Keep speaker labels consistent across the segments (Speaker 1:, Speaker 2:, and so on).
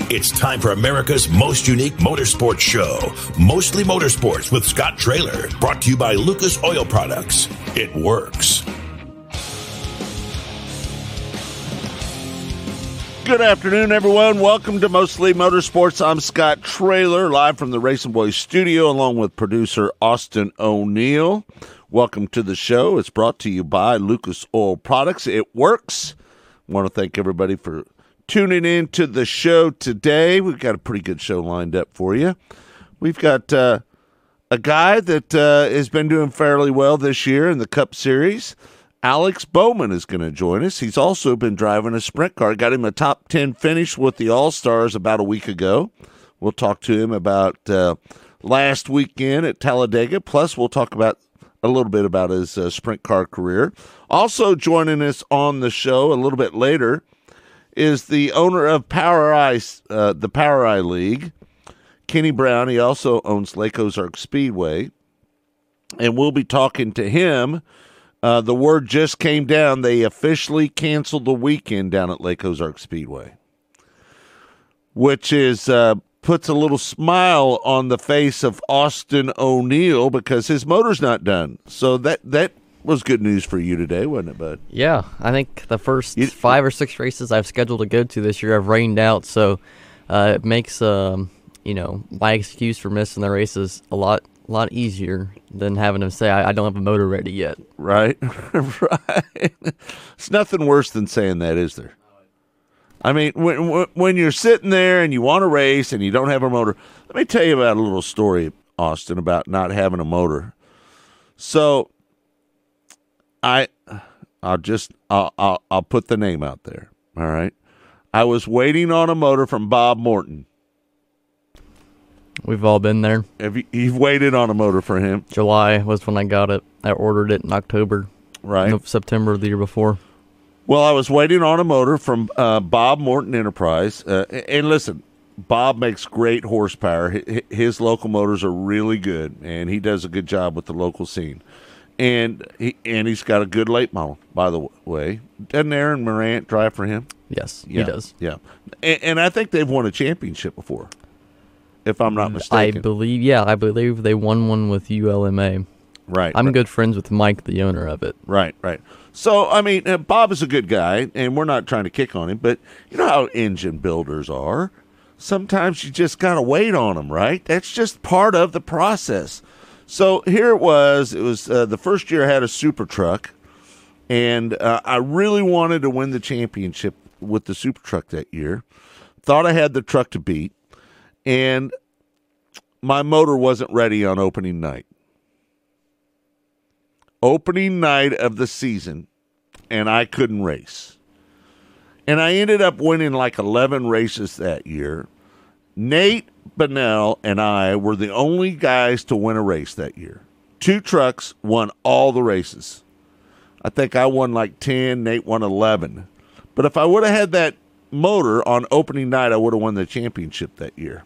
Speaker 1: It's time for America's most unique motorsports show, Mostly Motorsports with Scott Traylor, brought to you by Lucas Oil Products. It works.
Speaker 2: Good afternoon, everyone. Welcome to Mostly Motorsports. I'm Scott Traylor, live from the Racing Boys studio, along with producer Austin O'Neill. Welcome to the show. It's brought to you by Lucas Oil Products. It works. I want to thank everybody for tuning in to the show today. We've got a pretty good show lined up for you. We've got a guy that has been doing fairly well this year in the Cup Series. Alex Bowman is going to join us. He's also been driving a sprint car. Got him a top 10 finish with the All-Stars about a week ago. We'll talk to him about last weekend at Talladega. Plus, we'll talk about a little bit about his sprint car career. Also joining us on the show a little bit later is the owner of the Power Eye League, Kenny Brown. He also owns Lake Ozark Speedway. And we'll be talking to him. The word just came down. They officially canceled the weekend down at Lake Ozark Speedway, which is puts a little smile on the face of Austin O'Neill because his motor's not done. So that was good news for you today, wasn't it, bud?
Speaker 3: Yeah, I think the first 5 or 6 races I've scheduled to go to this year have rained out, so it makes my excuse for missing the races a lot easier than having to say I don't have a motor ready yet.
Speaker 2: Right, right. It's nothing worse than saying that, is there? I mean, when you're sitting there and you want to race and you don't have a motor, let me tell you about a little story, Austin, about not having a motor. So, I'll put the name out there. All right, I was waiting on a motor from Bob Morton.
Speaker 3: We've all been there.
Speaker 2: You've waited on a motor for him?
Speaker 3: July was when I got it. I ordered it in October.
Speaker 2: Right.
Speaker 3: September of the year before.
Speaker 2: Well, I was waiting on a motor from Bob Morton Enterprise. And listen, Bob makes great horsepower. His local motors are really good, and he does a good job with the local scene. And he's got a good late model, by the way. Doesn't Aaron Morant drive for him?
Speaker 3: Yes,
Speaker 2: yeah,
Speaker 3: he does.
Speaker 2: Yeah. And I think they've won a championship before, if I'm not mistaken.
Speaker 3: I believe they won one with ULMA.
Speaker 2: Right.
Speaker 3: I'm good friends with Mike, the owner of it.
Speaker 2: Right. So, I mean, Bob is a good guy, and we're not trying to kick on him, but you know how engine builders are. Sometimes you just got to wait on them, right? That's just part of the process. So here it was the first year I had a super truck, and I really wanted to win the championship with the super truck that year. Thought I had the truck to beat, and my motor wasn't ready on opening night. Opening night of the season, and I couldn't race. And I ended up winning like 11 races that year. Nate Bunnell and I were the only guys to win a race that year. 2 trucks won all the races. I think I won like 10, Nate won 11. But if I would have had that motor on opening night, I would have won the championship that year.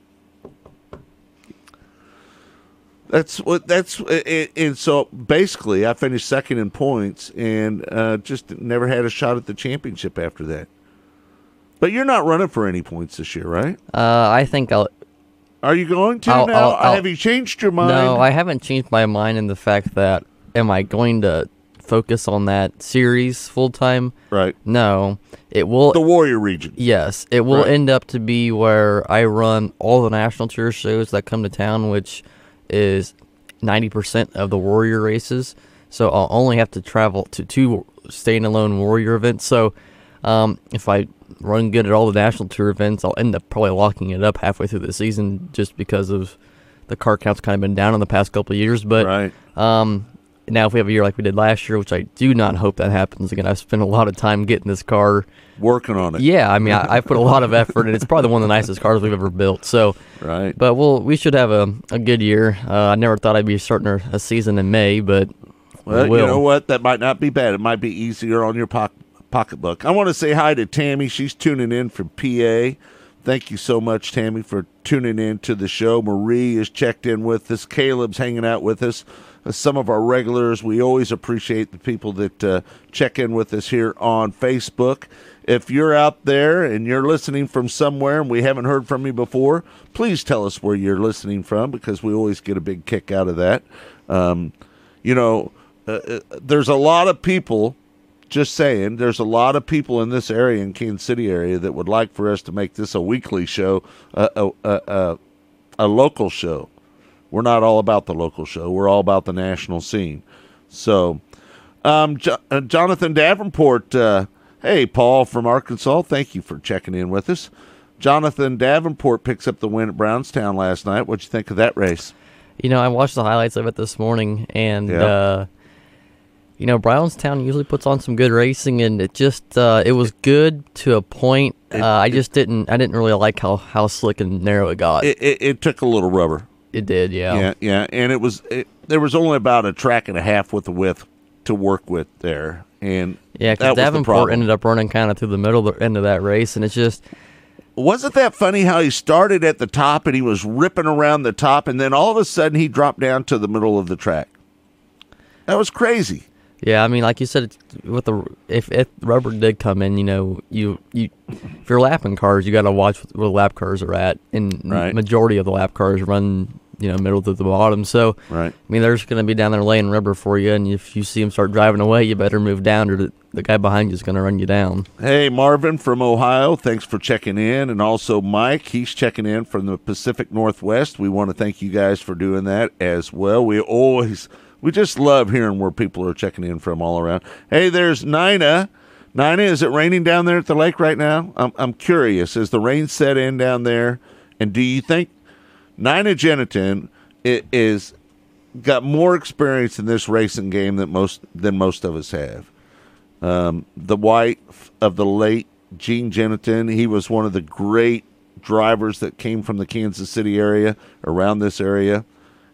Speaker 2: And so basically I finished second in points and just never had a shot at the championship after that. But you're not running for any points this year, right?
Speaker 3: I think I'll.
Speaker 2: Are you going to now? Have you changed your mind?
Speaker 3: No, I haven't changed my mind in the fact that am I going to focus on that series full time?
Speaker 2: Right.
Speaker 3: No, it will.
Speaker 2: The Warrior region.
Speaker 3: Yes, it will end up to be where I run all the national tour shows that come to town, which is 90% of the Warrior races. So I'll only have to travel to 2 standalone Warrior events. So if I run good at all the national tour events, I'll end up probably locking it up halfway through the season just because of the car count's kind of been down in the past couple of years. But now if we have a year like we did last year, which I do not hope that happens again, I've spent a lot of time getting this car.
Speaker 2: Working on it.
Speaker 3: Yeah, I mean, I put a lot of effort, and it's probably one of the nicest cars we've ever built. So,
Speaker 2: right.
Speaker 3: But we should have a good year. I never thought I'd be starting a season in May, but
Speaker 2: well, you know what? That might not be bad. It might be easier on your pocketbook. I want to say hi to Tammy. She's tuning in from PA. Thank you so much, Tammy, for tuning in to the show. Marie is checked in with us. Caleb's hanging out with us. Some of our regulars. We always appreciate the people that check in with us here on Facebook. if you're out there and you're listening from somewhere and we haven't heard from you before, please tell us where you're listening from, because we always get a big kick out of that. There's a lot of people, just saying, there's a lot of people in this area, in Kansas City area, that would like for us to make this a weekly show, a local show. We're not all about the local show. We're all about the national scene. So, Jonathan Davenport, hey, Paul from Arkansas, thank you for checking in with us. Jonathan Davenport picks up the win at Brownstown last night. What'd you think of that race?
Speaker 3: I watched the highlights of it this morning, and Brownstown usually puts on some good racing, and it just it was good to a point. I didn't really like how slick and narrow it got.
Speaker 2: It took a little rubber.
Speaker 3: It did, yeah.
Speaker 2: Yeah, and there was only about a track and a half with the width to work with there, and
Speaker 3: because Davenport ended up running kind of through the middle of the end of that race, and it's just.
Speaker 2: Wasn't that funny how he started at the top and he was ripping around the top, and then all of a sudden he dropped down to the middle of the track? That was crazy.
Speaker 3: Yeah, I mean, like you said, if rubber did come in, if you're lapping cars, you got to watch where the lap cars are at, and majority of the lap cars run middle to the bottom. So,
Speaker 2: right.
Speaker 3: I mean, they're just going to be down there laying rubber for you, and if you see them start driving away, you better move down, or the guy behind you is going to run you down.
Speaker 2: Hey, Marvin from Ohio, thanks for checking in, and also Mike, he's checking in from the Pacific Northwest. We want to thank you guys for doing that as well. We just love hearing where people are checking in from all around. Hey, there's Nina. Nina, is it raining down there at the lake right now? I'm curious. Is the rain set in down there? And do you think Nina Geniton is got more experience in this racing game than most of us have? The wife of the late Gene Geniton, he was one of the great drivers that came from the Kansas City area, around this area.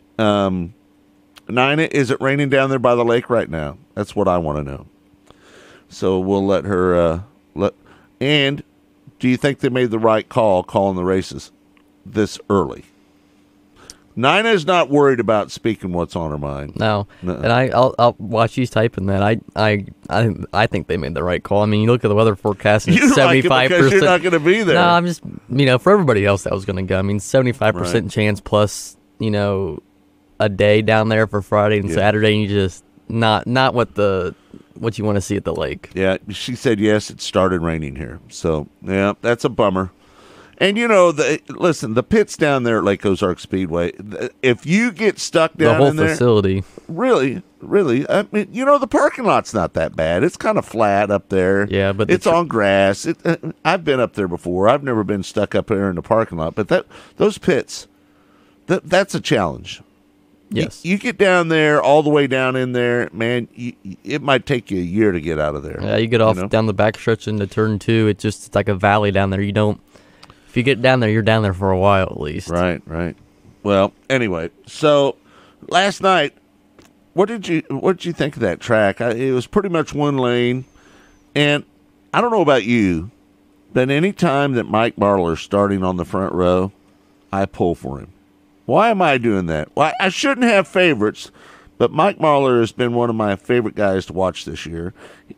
Speaker 2: Nina, is it raining down there by the lake right now? That's what I want to know. So we'll let her and do you think they made the right call calling the races this early? Nina is not worried about speaking what's on her mind.
Speaker 3: No. And I'll watch you typing that. I think they made the right call. I mean, you look at the weather forecast, and it's 75%.
Speaker 2: Like it because you're not going to be there.
Speaker 3: No, I'm just for everybody else that was going to go. I mean, 75% chance plus a day down there for Friday and Saturday, and you just not what you want to see at the lake. Yeah,
Speaker 2: she said yes, it started raining here. So, yeah, that's a bummer. And, listen, the pits down there at Lake Ozark Speedway, if you get stuck down in there.
Speaker 3: The whole facility.
Speaker 2: Really, I mean, the parking lot's not that bad. It's kind of flat up there.
Speaker 3: Yeah, but
Speaker 2: it's on grass. I've been up there before. I've never been stuck up there in the parking lot. But those pits, that's a challenge.
Speaker 3: Yes.
Speaker 2: You get down there, all the way down in there, man, it might take you a year to get out of there.
Speaker 3: Yeah, you get off down the back stretch into turn 2. It's like a valley down there. If you get down there, you're down there for a while at least.
Speaker 2: Right. Well, anyway, so last night, what did you think of that track? It was pretty much one lane, and I don't know about you, but any time that Mike Marlar's starting on the front row, I pull for him. Why am I doing that? Well, I shouldn't have favorites, but Mike Marlar has been one of my favorite guys to watch this year.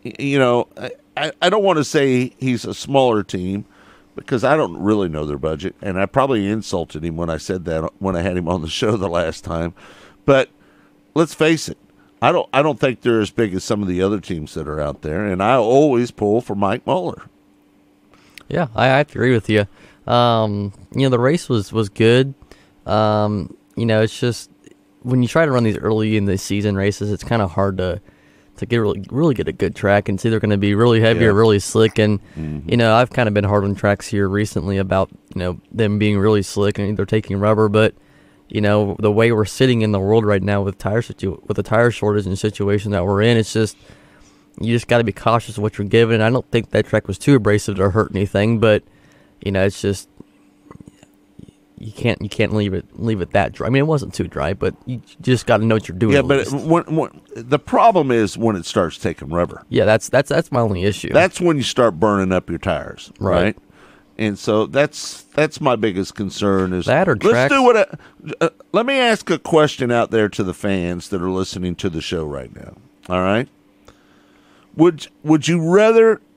Speaker 2: I don't want to say he's a smaller team, because I don't really know their budget, and I probably insulted him when I said that when I had him on the show the last time. But let's face it, I don't think they're as big as some of the other teams that are out there, and I always pull for Mike Marlar.
Speaker 3: Yeah, I agree with you. The race was good. It's just when you try to run these early in the season races, it's kind of hard to get really get a good track, and it's either going to be really heavy or really slick. And I've kind of been hard on tracks here recently about them being really slick and they're taking rubber, but the way we're sitting in the world right now with the tire shortage and situation that we're in, it's just you just got to be cautious of what you're given. I don't think that track was too abrasive to hurt anything, but it's just you can't leave it that dry. I mean, it wasn't too dry, but you just got to know what you're doing.
Speaker 2: Yeah, but when the problem is when it starts taking rubber.
Speaker 3: Yeah, that's my only issue.
Speaker 2: That's when you start burning up your tires, right? And so that's my biggest concern is
Speaker 3: that or tracks.
Speaker 2: Let's do what. Let me ask a question out there to the fans that are listening to the show right now. All right, would you rather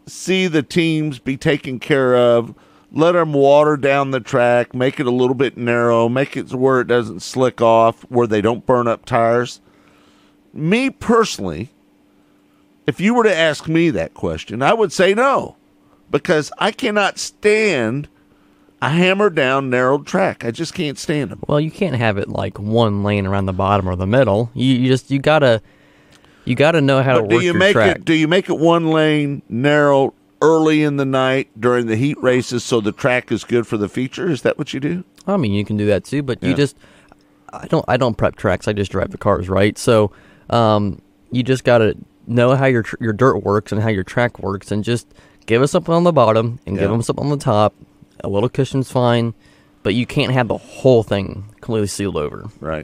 Speaker 2: see the teams be taken care of. Let them water down the track, make it a little bit narrow, make it where it doesn't slick off, where they don't burn up tires. Me personally, if you were to ask me that question, I would say no, because I cannot stand a hammered down, narrowed track. I just can't stand them.
Speaker 3: Well, you can't have it like one lane around the bottom or the middle. You gotta know how to work your track.
Speaker 2: Do you make it one lane, narrow, early in the night during the heat races so the track is good for the feature? Is that what you do?
Speaker 3: I mean, you can do that too, but I don't prep tracks. I just drive the cars, right? So, you just gotta know how your dirt works and how your track works, and just give us something on the bottom and give them something on the top. A little cushion's fine, but you can't have the whole thing completely sealed over.
Speaker 2: Right.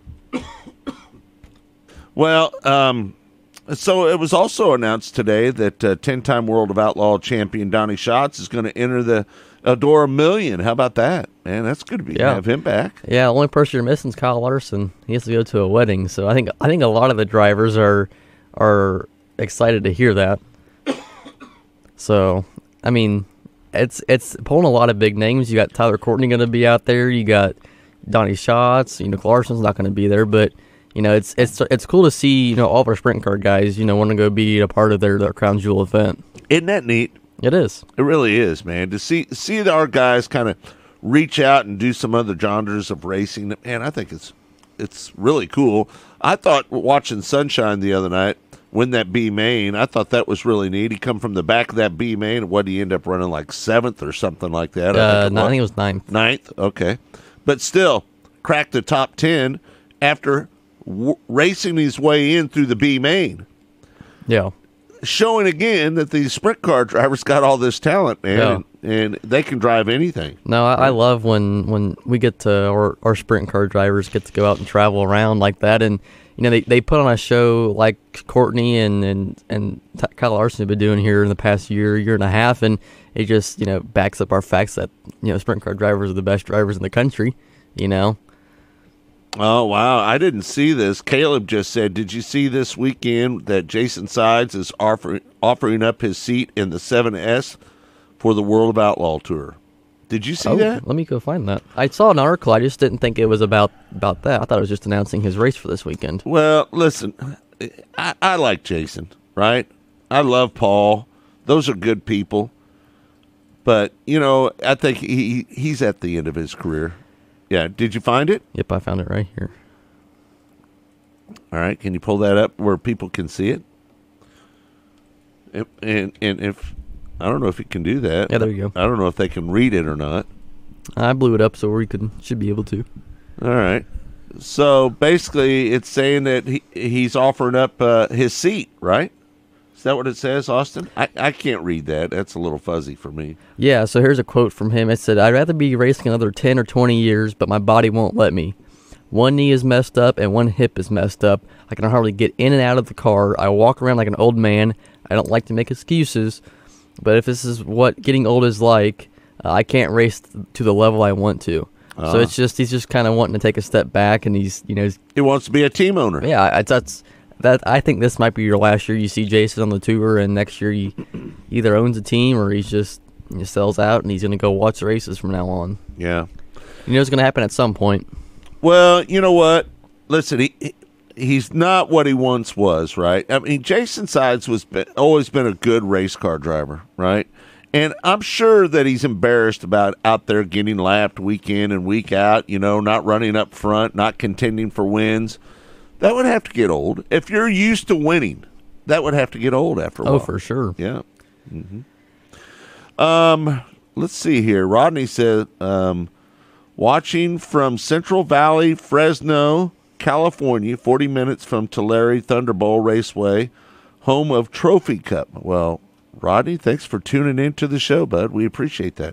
Speaker 2: Well, so it was also announced today that 10-time World of Outlaw champion Donnie Schatz is going to enter the Eldora Million. How about that? Man, that's good to have him back.
Speaker 3: Yeah, the only person you're missing is Kyle Larson. He has to go to a wedding, so I think a lot of the drivers are excited to hear that. So, I mean, it's pulling a lot of big names. You got Tyler Courtney going to be out there. You got Donnie Schatz. Larson's not going to be there, but it's cool to see all of our sprint car guys want to go be a part of their crown jewel event.
Speaker 2: Isn't that neat?
Speaker 3: It is.
Speaker 2: It really is, man. To see our guys kind of reach out and do some other genres of racing, man, I think it's really cool. I thought watching Sunshine the other night, win that B main, I thought that was really neat. He come from the back of that B main. What did he end up running, like 7th or something like that?
Speaker 3: I think it was 9th.
Speaker 2: 9th, okay. But still, cracked the top 10 after racing his way in through the B main.
Speaker 3: Yeah.
Speaker 2: Showing again that these sprint car drivers got all this talent, man, and they can drive anything.
Speaker 3: No, I love when we get to, our sprint car drivers get to go out and travel around like that, and they put on a show like Courtney and Kyle Larson have been doing here in the past year and a half, and it just backs up our facts that sprint car drivers are the best drivers in the country.
Speaker 2: Oh, wow. I didn't see this. Caleb just said, did you see this weekend that Jason Sides is offering up his seat in the 7S for the World of Outlaw Tour? Did you see that?
Speaker 3: Let me go find that. I saw an article. I just didn't think it was about that. I thought it was just announcing his race for this weekend.
Speaker 2: Well, listen, I like Jason, right? I love Paul. Those are good people. But, I think he's at the end of his career. Yeah, did you find it?
Speaker 3: Yep, I found it right here.
Speaker 2: All right, can you pull that up where people can see it? And if I don't know if you can do that.
Speaker 3: Yeah, there you go.
Speaker 2: I don't know if they can read it or not.
Speaker 3: I blew it up so we should be able to.
Speaker 2: All right. So basically, it's saying that he's offering up his seat, right? Is that what it says, Austin? I can't read that. That's a little fuzzy for me.
Speaker 3: Yeah, so here's a quote from him. It said, "I'd rather be racing another 10 or 20 years, but my body won't let me. One knee is messed up and one hip is messed up. I can hardly get in and out of the car. I walk around like an old man. I don't like to make excuses, but if this is what getting old is like, I can't race to the level I want to." So he's just kind of wanting to take a step back, and he
Speaker 2: wants to be a team owner.
Speaker 3: Yeah, I think this might be your last year you see Jason on the tour, and next year he either owns a team or he sells out, and he's going to go watch the races from now on.
Speaker 2: Yeah.
Speaker 3: It's going to happen at some point.
Speaker 2: Well, you know what? Listen, he's not what he once was, right? I mean, Jason Sides always been a good race car driver, right? And I'm sure that he's embarrassed about out there getting lapped week in and week out, not running up front, not contending for wins. That would have to get old. If you're used to winning, that would have to get old after a while.
Speaker 3: Oh, for sure.
Speaker 2: Yeah. Mm-hmm. Let's see here. Rodney said, watching from Central Valley, Fresno, California, 40 minutes from Tulare Thunderbolt Raceway, home of Trophy Cup. Well, Rodney, thanks for tuning in to the show, bud. We appreciate that.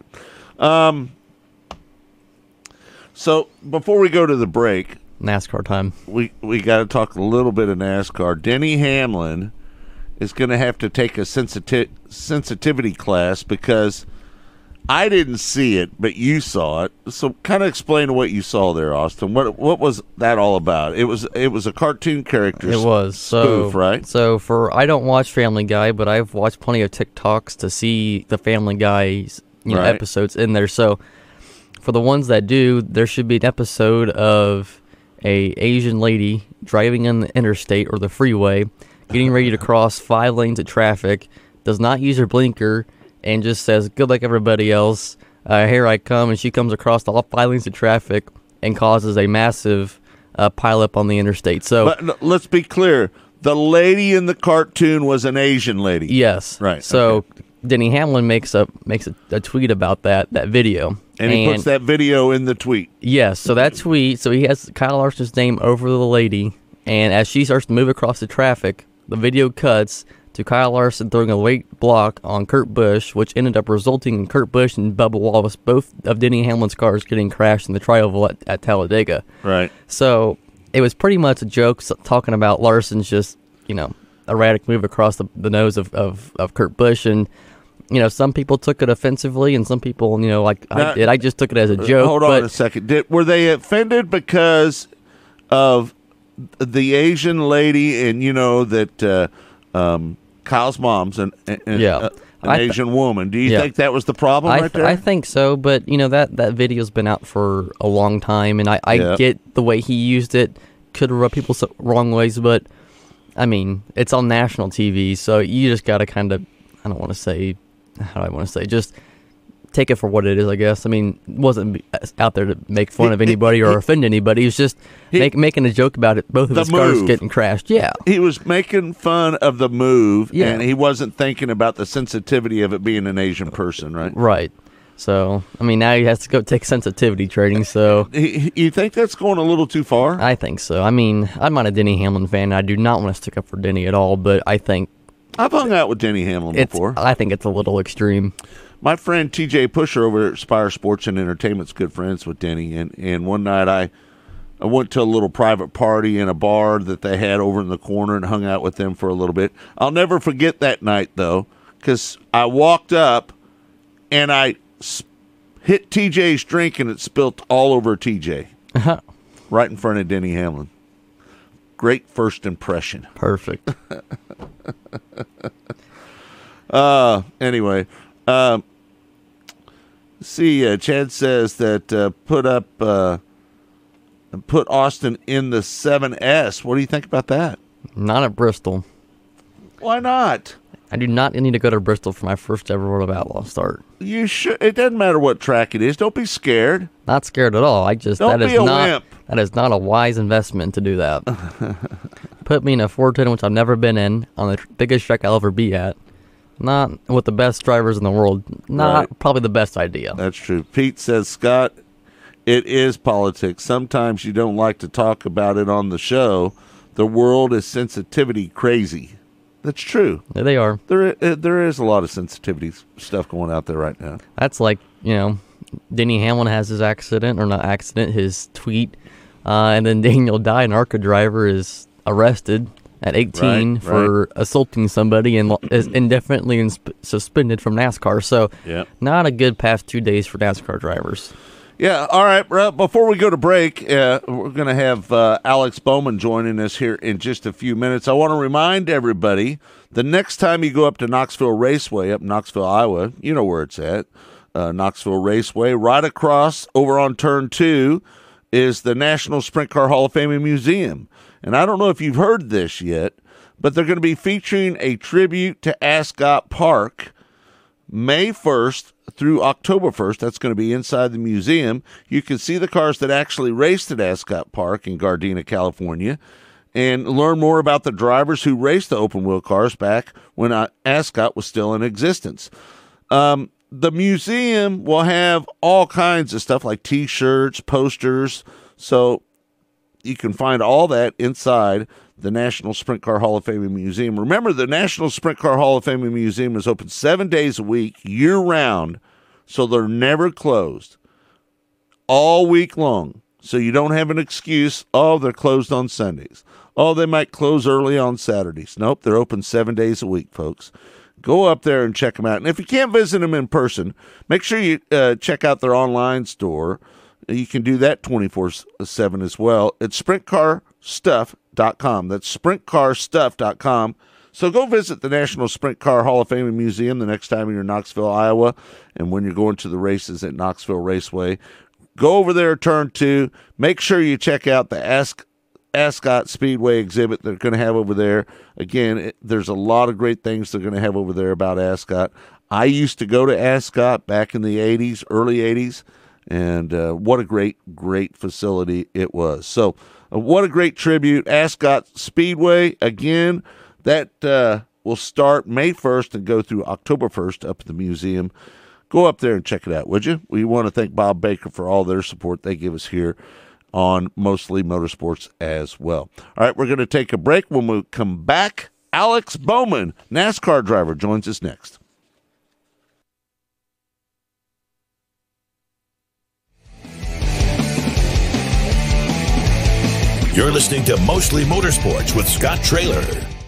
Speaker 2: So before we go to the break,
Speaker 3: NASCAR time.
Speaker 2: We got to talk a little bit of NASCAR. Denny Hamlin is going to have to take a sensitivity class because I didn't see it, but you saw it. So kind of explain what you saw there, Austin. What was that all about? It was a cartoon character.
Speaker 3: It was
Speaker 2: spoof, right?
Speaker 3: So I don't watch Family Guy, but I've watched plenty of TikToks to see the Family Guy's
Speaker 2: Right.
Speaker 3: episodes in there. So for the ones that do, there should be an episode of a Asian lady driving on the interstate or the freeway, getting ready to cross 5 lanes of traffic, does not use her blinker, and just says, "Good luck, everybody else. Here I come." And she comes across all 5 lanes of traffic and causes a massive pileup on the interstate. So,
Speaker 2: But let's be clear: the lady in the cartoon was an Asian lady.
Speaker 3: yes,
Speaker 2: Right,
Speaker 3: So Denny Hamlin makes a tweet about that video,
Speaker 2: and he puts that video in the tweet.
Speaker 3: Yes, so that tweet, so he has Kyle Larson's name over the lady, and as she starts to move across the traffic, the video cuts to Kyle Larson throwing a late block on Kurt Busch, which ended up resulting in Kurt Busch and Bubba Wallace, both of Denny Hamlin's cars, getting crashed in the tri-oval at Talladega.
Speaker 2: Right.
Speaker 3: So it was pretty much a joke talking about Larson's just, erratic move across the nose of Kurt Busch, and some people took it offensively, and some people, like I did. I just took it as a joke.
Speaker 2: Hold on a second. Were they offended because of the Asian lady, and that Kyle's mom's an Asian woman? Do you think that was the problem there?
Speaker 3: I think so, but that video's been out for a long time, and I get the way he used it could rub people wrong ways, but I mean, it's on national TV, so you just got to kind of, I don't want to say, how do I want to say, just take it for what it is, I guess. I mean, it wasn't out there to make fun of anybody or offend anybody. He was just making a joke about it. Both of his cars getting crashed. Yeah.
Speaker 2: He was making fun of the move, and he wasn't thinking about the sensitivity of it being an Asian person, right?
Speaker 3: Right. So, I mean, now he has to go take sensitivity training, so...
Speaker 2: You think that's going a little too far?
Speaker 3: I think so. I mean, I'm not a Denny Hamlin fan. I do not want to stick up for Denny at all, but I think...
Speaker 2: I've hung out with Denny Hamlin before.
Speaker 3: I think it's a little extreme.
Speaker 2: My friend TJ Pusher over at Spire Sports and Entertainment's good friends with Denny, and one night I went to a little private party in a bar that they had over in the corner and hung out with them for a little bit. I'll never forget that night, though, because I walked up and I hit TJ's drink and it spilt all over TJ. Right in front of Denny Hamlin. Great first impression.
Speaker 3: Perfect.
Speaker 2: Anyway, Chad says that put Austin in the 7S. What do you think about that?
Speaker 3: Not at Bristol.
Speaker 2: Why not?
Speaker 3: I do not need to go to Bristol for my first ever World of Outlaw start.
Speaker 2: You should. It doesn't matter what track it is. Don't be scared.
Speaker 3: Not scared at all.
Speaker 2: Don't be a wimp.
Speaker 3: That is not a wise investment to do that. Put me in a 410, which I've never been in, on the biggest track I'll ever be at. Not with the best drivers in the world. Not probably the best idea.
Speaker 2: That's true. Pete says, Scott, it is politics. Sometimes you don't like to talk about it on the show. The world is sensitivity crazy. That's true.
Speaker 3: There they are.
Speaker 2: There is a lot of sensitivity stuff going out there right now.
Speaker 3: That's like, Denny Hamlin has his accident, or not accident, his tweet, and then Daniel Dye, an ARCA driver, is arrested at 18 for assaulting somebody and is indefinitely suspended from NASCAR. So, not a good past 2 days for NASCAR drivers.
Speaker 2: Yeah, all right. Before we go to break, we're going to have Alex Bowman joining us here in just a few minutes. I want to remind everybody, the next time you go up to Knoxville Raceway, up in Knoxville, Iowa, you know where it's at, Knoxville Raceway, right across over on Turn 2 is the National Sprint Car Hall of Fame and Museum. And I don't know if you've heard this yet, but they're going to be featuring a tribute to Ascot Park May 1st through October 1st. That's going to be inside the museum. You can see the cars that actually raced at Ascot Park in Gardena, California, and learn more about the drivers who raced the open-wheel cars back when Ascot was still in existence. The museum will have all kinds of stuff like T-shirts, posters, so you can find all that inside the National Sprint Car Hall of Fame and Museum. Remember, the National Sprint Car Hall of Fame and Museum is open 7 days a week, year-round, so they're never closed. All week long, so you don't have an excuse, they're closed on Sundays. They might close early on Saturdays. Nope, they're open 7 days a week, folks. Go up there and check them out. And if you can't visit them in person, make sure you check out their online store. You can do that 24/7 as well. It's sprintcarstuff.com. That's sprintcarstuff.com. So go visit the National Sprint Car Hall of Fame and Museum the next time you're in Knoxville, Iowa, and when you're going to the races at Knoxville Raceway. Go over there, turn 2. Make sure you check out the Ascot Speedway exhibit they're going to have over there. Again, there's a lot of great things they're going to have over there about Ascot. I used to go to Ascot back in the 80s, early 80s, and what a great facility it was. So what a great tribute. Ascot Speedway, again, that will start May 1st and go through October 1st up at the museum. Go up there and check it out, would you? We want to thank Bob Baker for all their support they give us here on Mostly Motorsports as well. All right, we're going to take a break. When we come back, Alex Bowman, NASCAR driver, joins us next.
Speaker 1: You're listening to Mostly Motorsports with Scott Traylor.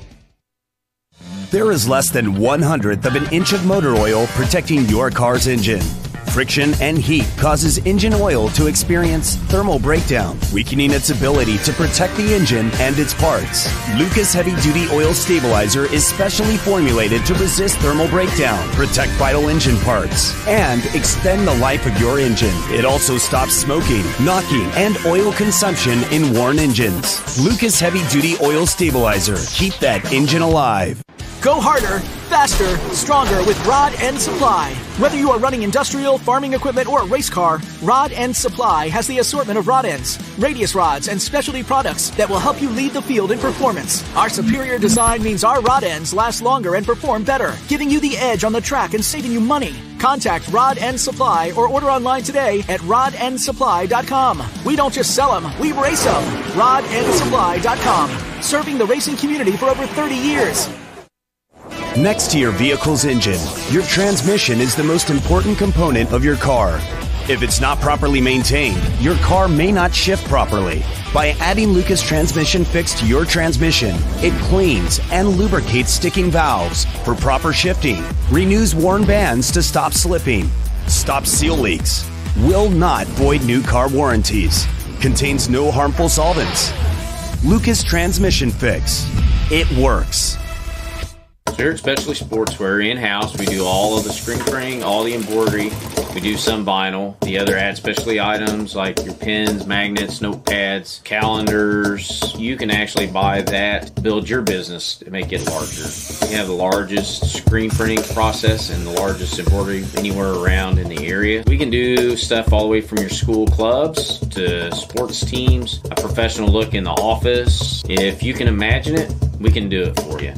Speaker 4: There is less than 1/100th of an inch of motor oil protecting your car's engine. Friction and heat causes engine oil to experience thermal breakdown, weakening its ability to protect the engine and its parts. Lucas Heavy Duty Oil Stabilizer is specially formulated to resist thermal breakdown, protect vital engine parts, and extend the life of your engine. It also stops smoking, knocking, and oil consumption in worn engines. Lucas Heavy Duty Oil Stabilizer. Keep that engine alive.
Speaker 5: Go harder, faster, stronger with Rod End Supply. Whether you are running industrial, farming equipment, or a race car, Rod End Supply has the assortment of rod ends, radius rods, and specialty products that will help you lead the field in performance. Our superior design means our rod ends last longer and perform better, giving you the edge on the track and saving you money. Contact Rod End Supply or order online today at rodendsupply.com. We don't just sell them, we race them. rodendsupply.com. Serving the racing community for over 30 years.
Speaker 4: Next to your vehicle's engine, your transmission is the most important component of your car. If it's not properly maintained, your car may not shift properly. By adding Lucas Transmission Fix to your transmission, it cleans and lubricates sticking valves for proper shifting, renews worn bands to stop slipping, stops seal leaks, will not void new car warranties, contains no harmful solvents. Lucas Transmission Fix. It works.
Speaker 6: Here at Specialty Sportswear in-house, we do all of the screen printing, all the embroidery. We do some vinyl. The other add specialty items like your pens, magnets, notepads, calendars. You can actually buy that, build your business to make it larger. We have the largest screen printing process and the largest embroidery anywhere around in the area. We can do stuff all the way from your school clubs to sports teams, a professional look in the office. If you can imagine it, we can do it for you.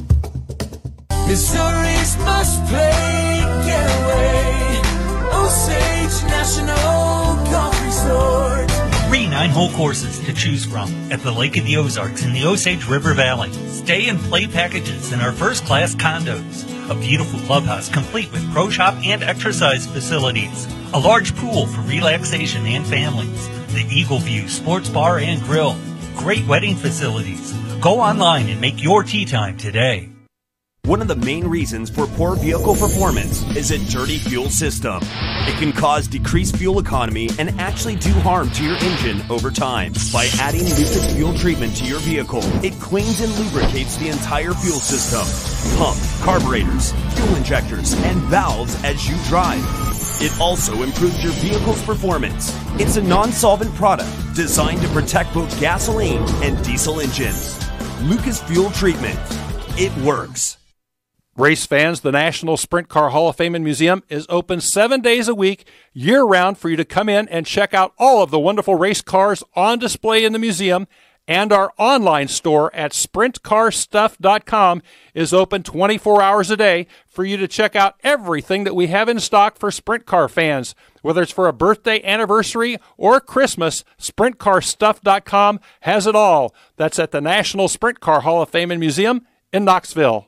Speaker 7: Missouri's must play getaway. Osage National Golf Resort.
Speaker 8: 3 9-hole courses to choose from at the Lake of the Ozarks in the Osage River Valley. Stay and play packages in our first-class condos. A beautiful clubhouse complete with pro shop and exercise facilities. A large pool for relaxation and families. The Eagle View Sports Bar and Grill. Great wedding facilities. Go online and make your tee time today.
Speaker 4: One of the main reasons for poor vehicle performance is a dirty fuel system. It can cause decreased fuel economy and actually do harm to your engine over time. By adding Lucas Fuel Treatment to your vehicle, it cleans and lubricates the entire fuel system. Pump, carburetors, fuel injectors, and valves as you drive. It also improves your vehicle's performance. It's a non-solvent product designed to protect both gasoline and diesel engines. Lucas Fuel Treatment. It works.
Speaker 9: Race fans, the National Sprint Car Hall of Fame and Museum is open 7 days a week, year-round, for you to come in and check out all of the wonderful race cars on display in the museum. And our online store at sprintcarstuff.com is open 24 hours a day for you to check out everything that we have in stock for sprint car fans. Whether it's for a birthday, anniversary, or Christmas, sprintcarstuff.com has it all. That's at the National Sprint Car Hall of Fame and Museum in Knoxville.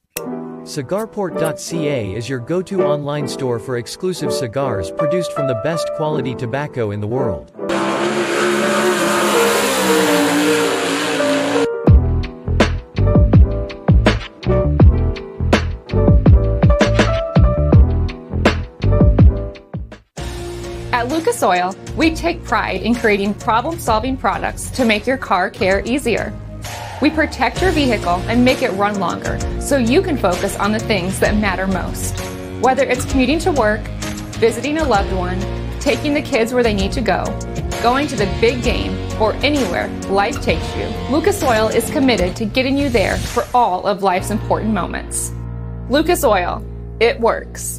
Speaker 10: Cigarport.ca is your go-to online store for exclusive cigars produced from the best quality tobacco in the world.
Speaker 11: At Lucas Oil, we take pride in creating problem-solving products to make your car care easier. We protect your vehicle and make it run longer so you can focus on the things that matter most. Whether it's commuting to work, visiting a loved one, taking the kids where they need to go, going to the big game, or anywhere life takes you, Lucas Oil is committed to getting you there for all of life's important moments. Lucas Oil, it works.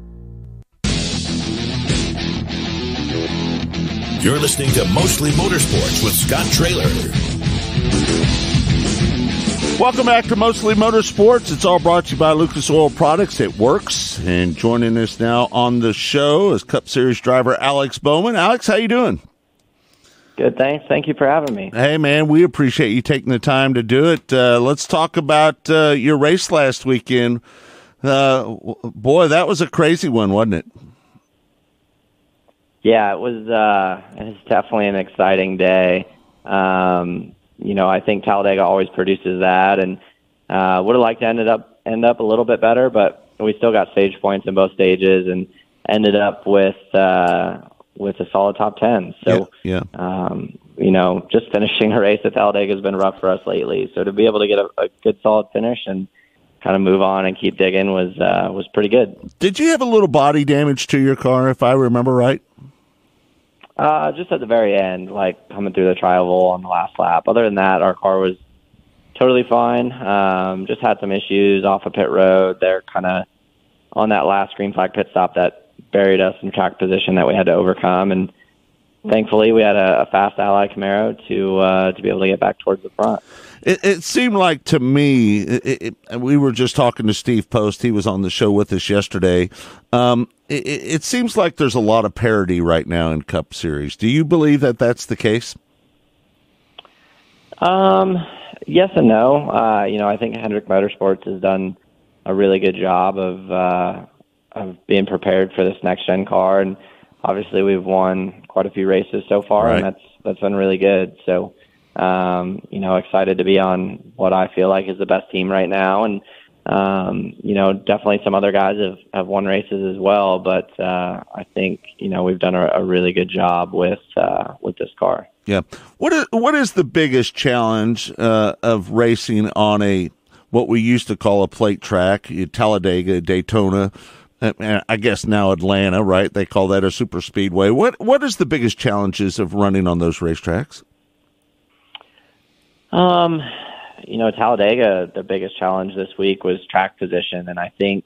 Speaker 1: You're listening to Mostly Motorsports with Scott Traylor.
Speaker 2: Welcome back to Mostly Motorsports. It's all brought to you by Lucas Oil Products. It works. And joining us now on the show is Cup Series driver Alex Bowman. Alex, how you doing?
Speaker 12: Good, thanks. Thank you for having me.
Speaker 2: Hey, man, we appreciate you taking the time to do it. Let's talk about your race last weekend. Boy, that was a crazy one, wasn't it?
Speaker 12: Yeah, it was definitely an exciting day. I think Talladega always produces that, and would have liked to end up a little bit better, but we still got stage points in both stages and ended up with a solid top 10. So, just finishing a race at Talladega has been rough for us lately. So to be able to get a good solid finish and kind of move on and keep digging was pretty good.
Speaker 2: Did you have a little body damage to your car, if I remember right?
Speaker 12: Just at the very end, like coming through the tri-oval on the last lap. Other than that, our car was totally fine. Just had some issues off of pit road. They're kind of on that last green flag pit stop that buried us in track position that we had to overcome. And thankfully, we had a fast Ally Camaro to be able to get back towards the front.
Speaker 2: It seemed like to me, we were just talking to Steve Post. He was on the show with us yesterday. It seems like there's a lot of parity right now in Cup Series. Do you believe that that's the case?
Speaker 12: Yes and no. I think Hendrick Motorsports has done a really good job of being prepared for this next-gen car. And obviously we've won quite a few races so far, right, and that's been really good. So, excited to be on what I feel like is the best team right now. And, definitely some other guys have won races as well. But I think, we've done a really good job with this car.
Speaker 2: Yeah. What is the biggest challenge of racing on what we used to call a plate track, Talladega, Daytona, and I guess now Atlanta, right? They call that a super speedway. What is the biggest challenges of running on those racetracks?
Speaker 12: Talladega, the biggest challenge this week was track position, and I think,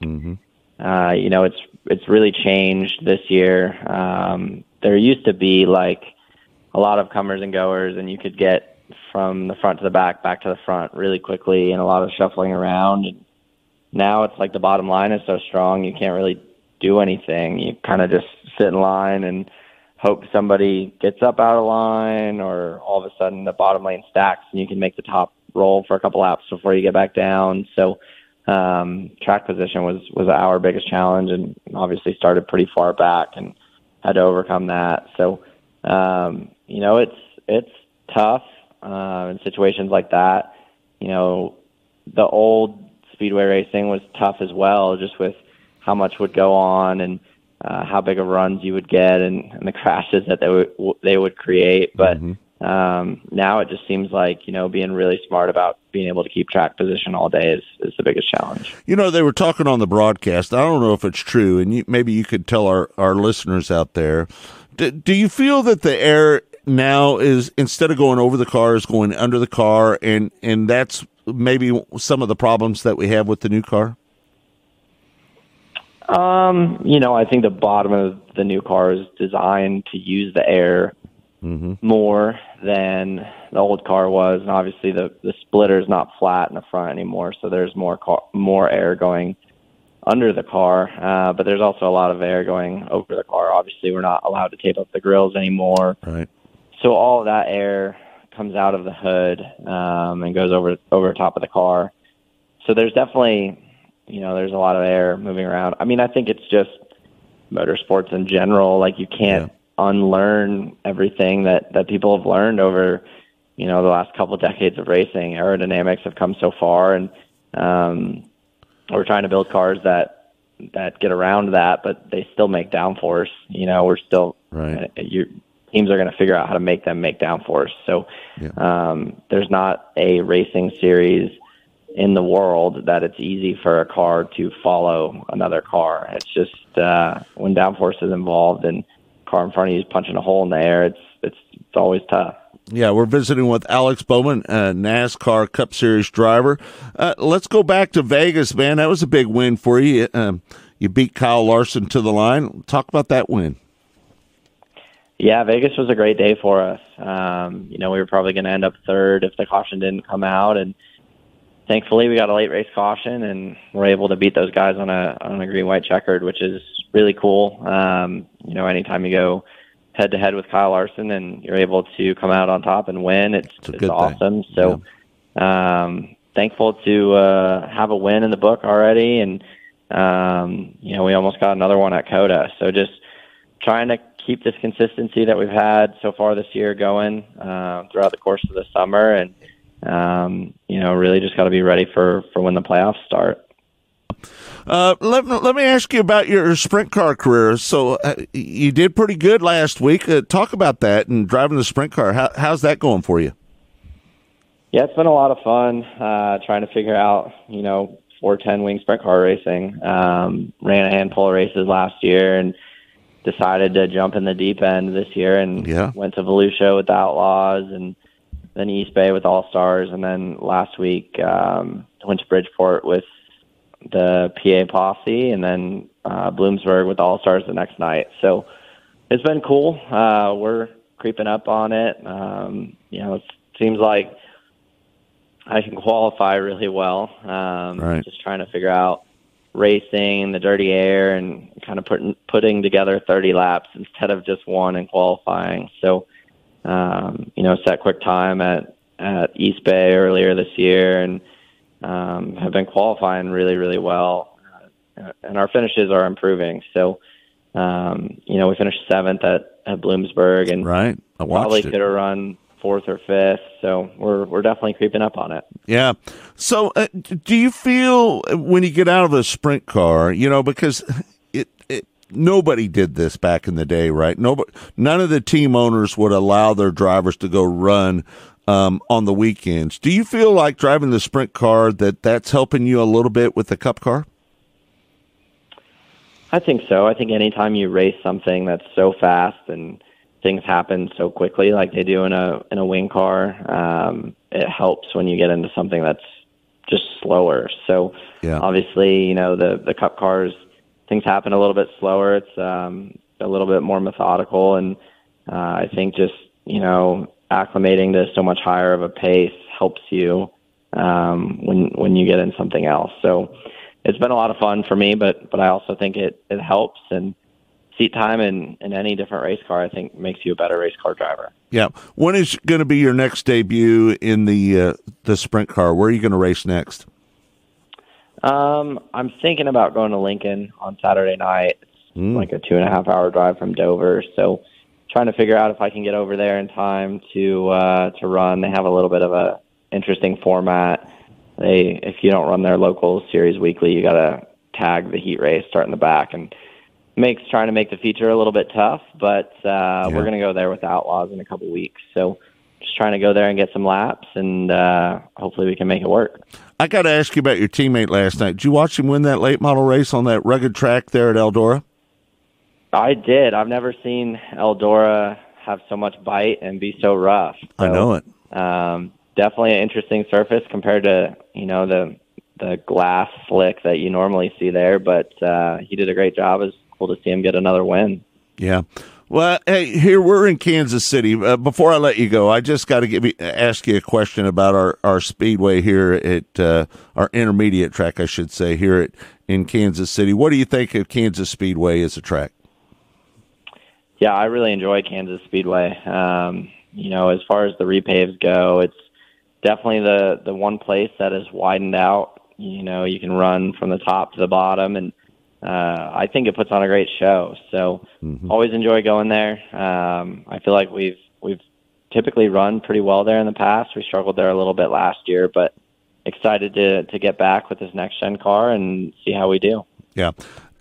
Speaker 12: it's really changed this year. There used to be like a lot of comers and goers, and you could get from the front to the back to the front really quickly, and a lot of shuffling around. And now it's like the bottom line is so strong, you can't really do anything. You kind of just sit in line and hope somebody gets up out of line, or all of a sudden the bottom lane stacks and you can make the top roll for a couple laps before you get back down. So track position was our biggest challenge, and obviously started pretty far back and had to overcome that. So, it's tough in situations like that. The old speedway racing was tough as well, just with how much would go on and how big of runs you would get and the crashes that they would create. But now it just seems like, being really smart about being able to keep track position all day is the biggest challenge.
Speaker 2: They were talking on the broadcast. I don't know if it's true, and maybe you could tell our listeners out there. Do you feel that the air now is, instead of going over the car, is going under the car, and that's maybe some of the problems that we have with the new car?
Speaker 12: I think the bottom of the new car is designed to use the air more than the old car was. And obviously the splitter is not flat in the front anymore, so there's more air going under the car. But there's also a lot of air going over the car. Obviously, we're not allowed to tape up the grills anymore.
Speaker 2: Right.
Speaker 12: So all of that air comes out of the hood and goes over top of the car. So there's definitely, there's a lot of air moving around. I mean, I think it's just motorsports in general. Like, you can't unlearn everything that people have learned over, the last couple of decades of racing. Aerodynamics have come so far, and we're trying to build cars that that get around that, but they still make downforce. We're still your teams are going to figure out how to make them make downforce. So there's not a racing series in the world that it's easy for a car to follow another car. It's just when downforce is involved and car in front of you is punching a hole in the air, it's always tough.
Speaker 2: Yeah, we're visiting with Alex Bowman, a NASCAR Cup Series driver. Let's go back to Vegas, man. That was a big win for you. You beat Kyle Larson to the line. Talk about that win.
Speaker 12: Yeah, Vegas was a great day for us. We were probably going to end up third if the caution didn't come out, and thankfully we got a late race caution and were able to beat those guys on a green-white checkered, which is really cool. Anytime you go head-to-head with Kyle Larson and you're able to come out on top and win, it's awesome. So thankful to have a win in the book already, and we almost got another one at COTA. So just trying to keep this consistency that we've had so far this year going throughout the course of the summer, and really just got to be ready for when the playoffs start.
Speaker 2: Let me ask you about your sprint car career. So you did pretty good last week. Talk about that and driving the sprint car. How's that going for you?
Speaker 12: Yeah, it's been a lot of fun trying to figure out, 410 wing sprint car racing. Ran a handful of races last year and decided to jump in the deep end this year and went to Volusia with the Outlaws and then East Bay with All Stars, and then last week went to Bridgeport with the PA Posse, and then Bloomsburg with All Stars the next night. So it's been cool. We're creeping up on it. It seems like I can qualify really well. Just trying to figure out racing, the dirty air, and kind of putting together 30 laps instead of just one in qualifying. So, set quick time at East Bay earlier this year, and have been qualifying really, really well. And our finishes are improving. So, we finished 7th at Bloomsburg, and probably could have run 4th or 5th. So we're definitely creeping up on it.
Speaker 2: Yeah. So do you feel when you get out of a sprint car, because nobody did this back in the day, right? None of the team owners would allow their drivers to go run on the weekends. Do you feel like driving the sprint car that's helping you a little bit with the Cup car?
Speaker 12: I think so. I think anytime you race something that's so fast and things happen so quickly like they do in a wing car, it helps when you get into something that's just slower. So obviously, the Cup cars, things happen a little bit slower. It's a little bit more methodical, and I think just acclimating to so much higher of a pace helps you when you get in something else. So it's been a lot of fun for me, but I also think it helps, and seat time in any different race car, I think, makes you a better race car driver.
Speaker 2: Yeah. When is going to be your next debut in the sprint car? Where are you going to race next?
Speaker 12: I'm thinking about going to Lincoln on Saturday night. It's like a 2.5-hour drive from Dover. So trying to figure out if I can get over there in time to run. They have a little bit of a interesting format. If you don't run their local series weekly, you got to tag the heat race, start in the back, and trying to make the feature a little bit tough, but we're going to go there with the Outlaws in a couple weeks. So just trying to go there and get some laps, and hopefully we can make it work.
Speaker 2: I got to ask you about your teammate last night. Did you watch him win that late model race on that rugged track there at Eldora?
Speaker 12: I did. I've never seen Eldora have so much bite and be so rough. So,
Speaker 2: I know it.
Speaker 12: Definitely an interesting surface compared to, the glass slick that you normally see there, but he did a great job. It's cool to see him get another win.
Speaker 2: Yeah. Well, hey, here we're in Kansas City. Before I let you go, I just got to ask you a question about our speedway here at our intermediate track, I should say, here in Kansas City. What do you think of Kansas Speedway as a track?
Speaker 12: Yeah, I really enjoy Kansas Speedway. As far as the repaves go, it's definitely the one place that is widened out. You can run from the top to the bottom, and I think it puts on a great show. So always enjoy going there. I feel like we've typically run pretty well there in the past. We struggled there a little bit last year, but excited to get back with this next gen car and see how we do.
Speaker 2: Yeah.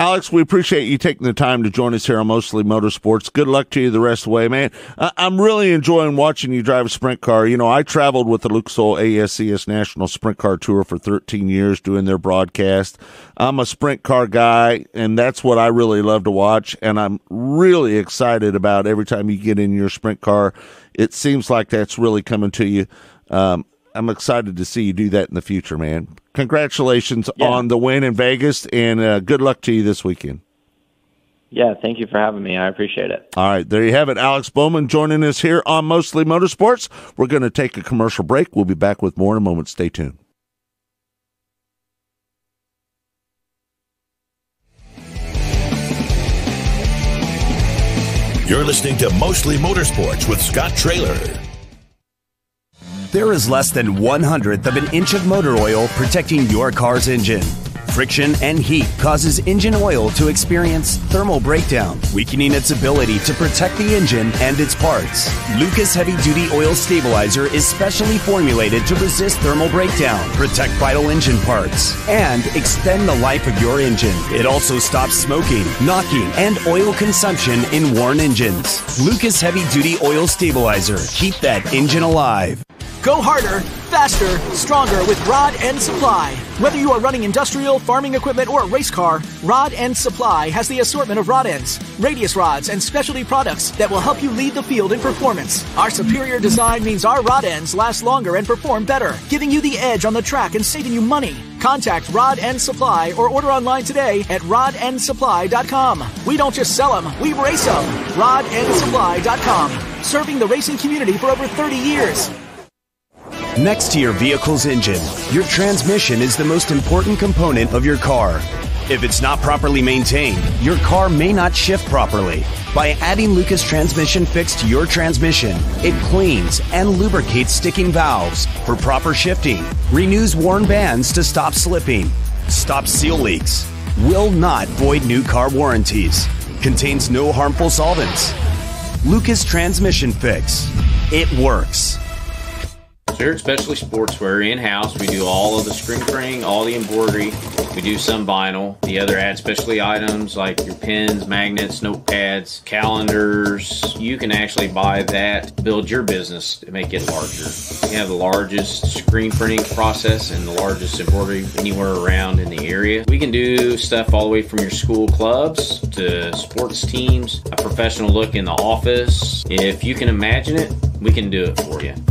Speaker 2: Alex, we appreciate you taking the time to join us here on Mostly Motorsports. Good luck to you the rest of the way, man. I'm really enjoying watching you drive a sprint car. You know, I traveled with the Lucas Oil ASCS National Sprint Car Tour for 13 years doing their broadcast. I'm a sprint car guy, and that's what I really love to watch, and I'm really excited about every time you get in your sprint car. It seems like that's really coming to you. I'm excited to see you do that in the future, man. Congratulations on the win in Vegas, and good luck to you this weekend.
Speaker 12: Yeah, thank you for having me. I appreciate it.
Speaker 2: All right, there you have it. Alex Bowman joining us here on Mostly Motorsports. We're going to take a commercial break. We'll be back with more in a moment. Stay tuned.
Speaker 1: You're listening to Mostly Motorsports with Scott Traylor.
Speaker 4: There is less than 1/100th of an inch of motor oil protecting your car's engine. Friction and heat causes engine oil to experience thermal breakdown, weakening its ability to protect the engine and its parts. Lucas Heavy Duty Oil Stabilizer is specially formulated to resist thermal breakdown, protect vital engine parts, and extend the life of your engine. It also stops smoking, knocking, and oil consumption in worn engines. Lucas Heavy Duty Oil Stabilizer. Keep that engine alive.
Speaker 5: Go harder, faster, stronger with Rod End Supply. Whether you are running industrial, farming equipment, or a race car, Rod End Supply has the assortment of rod ends, radius rods, and specialty products that will help you lead the field in performance. Our superior design means our rod ends last longer and perform better, giving you the edge on the track and saving you money. Contact Rod End Supply or order online today at rodendsupply.com. We don't just sell them, we race them. rodendsupply.com. Serving the racing community for over 30 years.
Speaker 4: Next to your vehicle's engine, your transmission is the most important component of your car. If it's not properly maintained, your car may not shift properly. By adding Lucas Transmission Fix to your transmission, it cleans and lubricates sticking valves for proper shifting, renews worn bands to stop slipping, stops seal leaks, will not void new car warranties, contains no harmful solvents. Lucas Transmission Fix. It works.
Speaker 6: Here at Specialty Sportswear in-house, we do all of the screen printing, all the embroidery. We do some vinyl. The other add specialty items like your pins, magnets, notepads, calendars. You can actually buy that, build your business to make it larger. We have the largest screen printing process and the largest embroidery anywhere around in the area. We can do stuff all the way from your school clubs to sports teams, a professional look in the office. If you can imagine it, we can do it for you.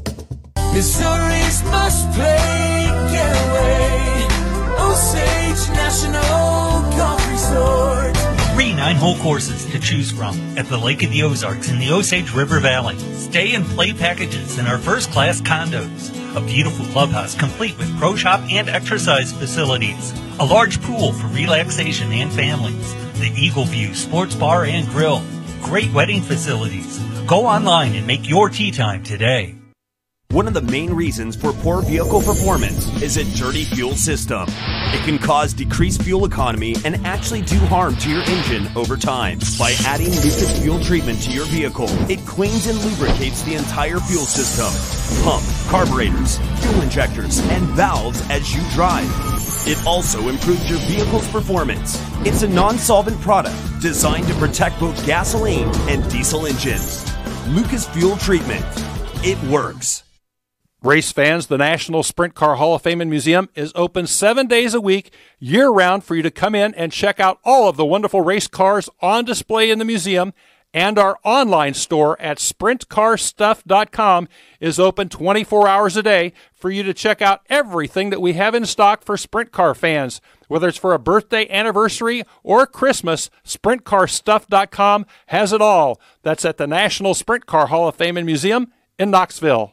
Speaker 7: Missouri's must play getaway. Osage National Golf Resort.
Speaker 8: 3 9-hole courses to choose from at the Lake of the Ozarks in the Osage River Valley. Stay and play packages in our first-class condos. A beautiful clubhouse complete with pro shop and exercise facilities. A large pool for relaxation and families. The Eagle View Sports Bar and Grill. Great wedding facilities. Go online and make your tee time today.
Speaker 4: One of the main reasons for poor vehicle performance is a dirty fuel system. It can cause decreased fuel economy and actually do harm to your engine over time. By adding Lucas Fuel Treatment to your vehicle, it cleans and lubricates the entire fuel system. Pump, carburetors, fuel injectors, and valves as you drive. It also improves your vehicle's performance. It's a non-solvent product designed to protect both gasoline and diesel engines. Lucas Fuel Treatment. It works.
Speaker 9: Race fans, the National Sprint Car Hall of Fame and Museum is open 7 days a week, year-round, for you to come in and check out all of the wonderful race cars on display in the museum. And our online store at sprintcarstuff.com is open 24 hours a day for you to check out everything that we have in stock for sprint car fans. Whether it's for a birthday, anniversary, or Christmas, sprintcarstuff.com has it all. That's at the National Sprint Car Hall of Fame and Museum in Knoxville.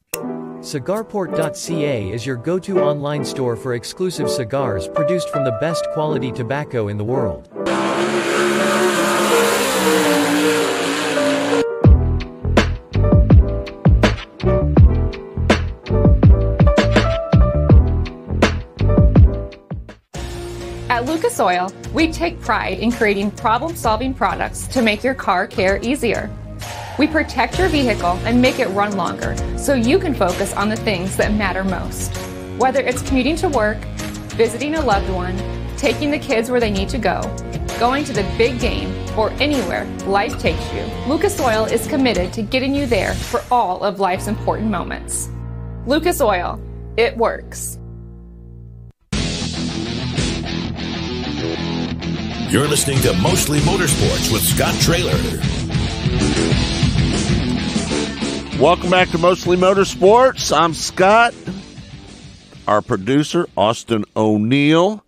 Speaker 10: Cigarport.ca is your go-to online store for exclusive cigars produced from the best quality tobacco in the world.
Speaker 11: At Lucas Oil, we take pride in creating problem-solving products to make your car care easier. We protect your vehicle and make it run longer so you can focus on the things that matter most. Whether it's commuting to work, visiting a loved one, taking the kids where they need to go, going to the big game, or anywhere life takes you, Lucas Oil is committed to getting you there for all of life's important moments. Lucas Oil, it works.
Speaker 1: You're listening to Mostly Motorsports with Scott Traylor.
Speaker 2: Welcome back to Mostly Motorsports. I'm Scott. Our producer, Austin O'Neill.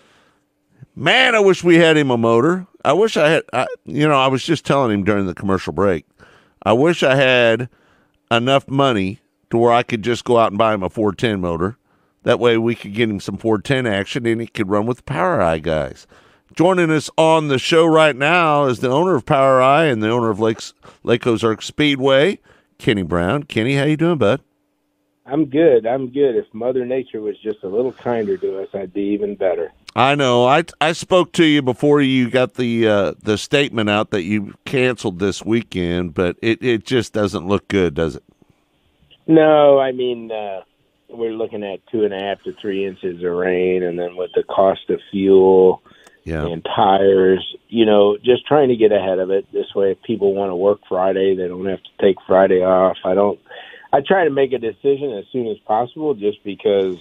Speaker 2: Man, I wish we had him a motor. I wish I had, I was just telling him during the commercial break, I wish I had enough money to where I could just go out and buy him a 410 motor. That way we could get him some 410 action and he could run with the Power Eye guys. Joining us on the show right now is the owner of Power Eye and the owner of Lake Ozark Speedway, Kenny Brown. Kenny, how you doing, bud?
Speaker 13: I'm good. If Mother Nature was just a little kinder to us, I'd be even better.
Speaker 2: I know. I spoke to you before you got the statement out that you canceled this weekend, but it just doesn't look good, does it?
Speaker 13: No, I mean, we're looking at 2.5 to 3 inches of rain, and then with the cost of fuel and tires, just trying to get ahead of it. This way, if people want to work Friday, they don't have to take Friday off. I try to make a decision as soon as possible just because,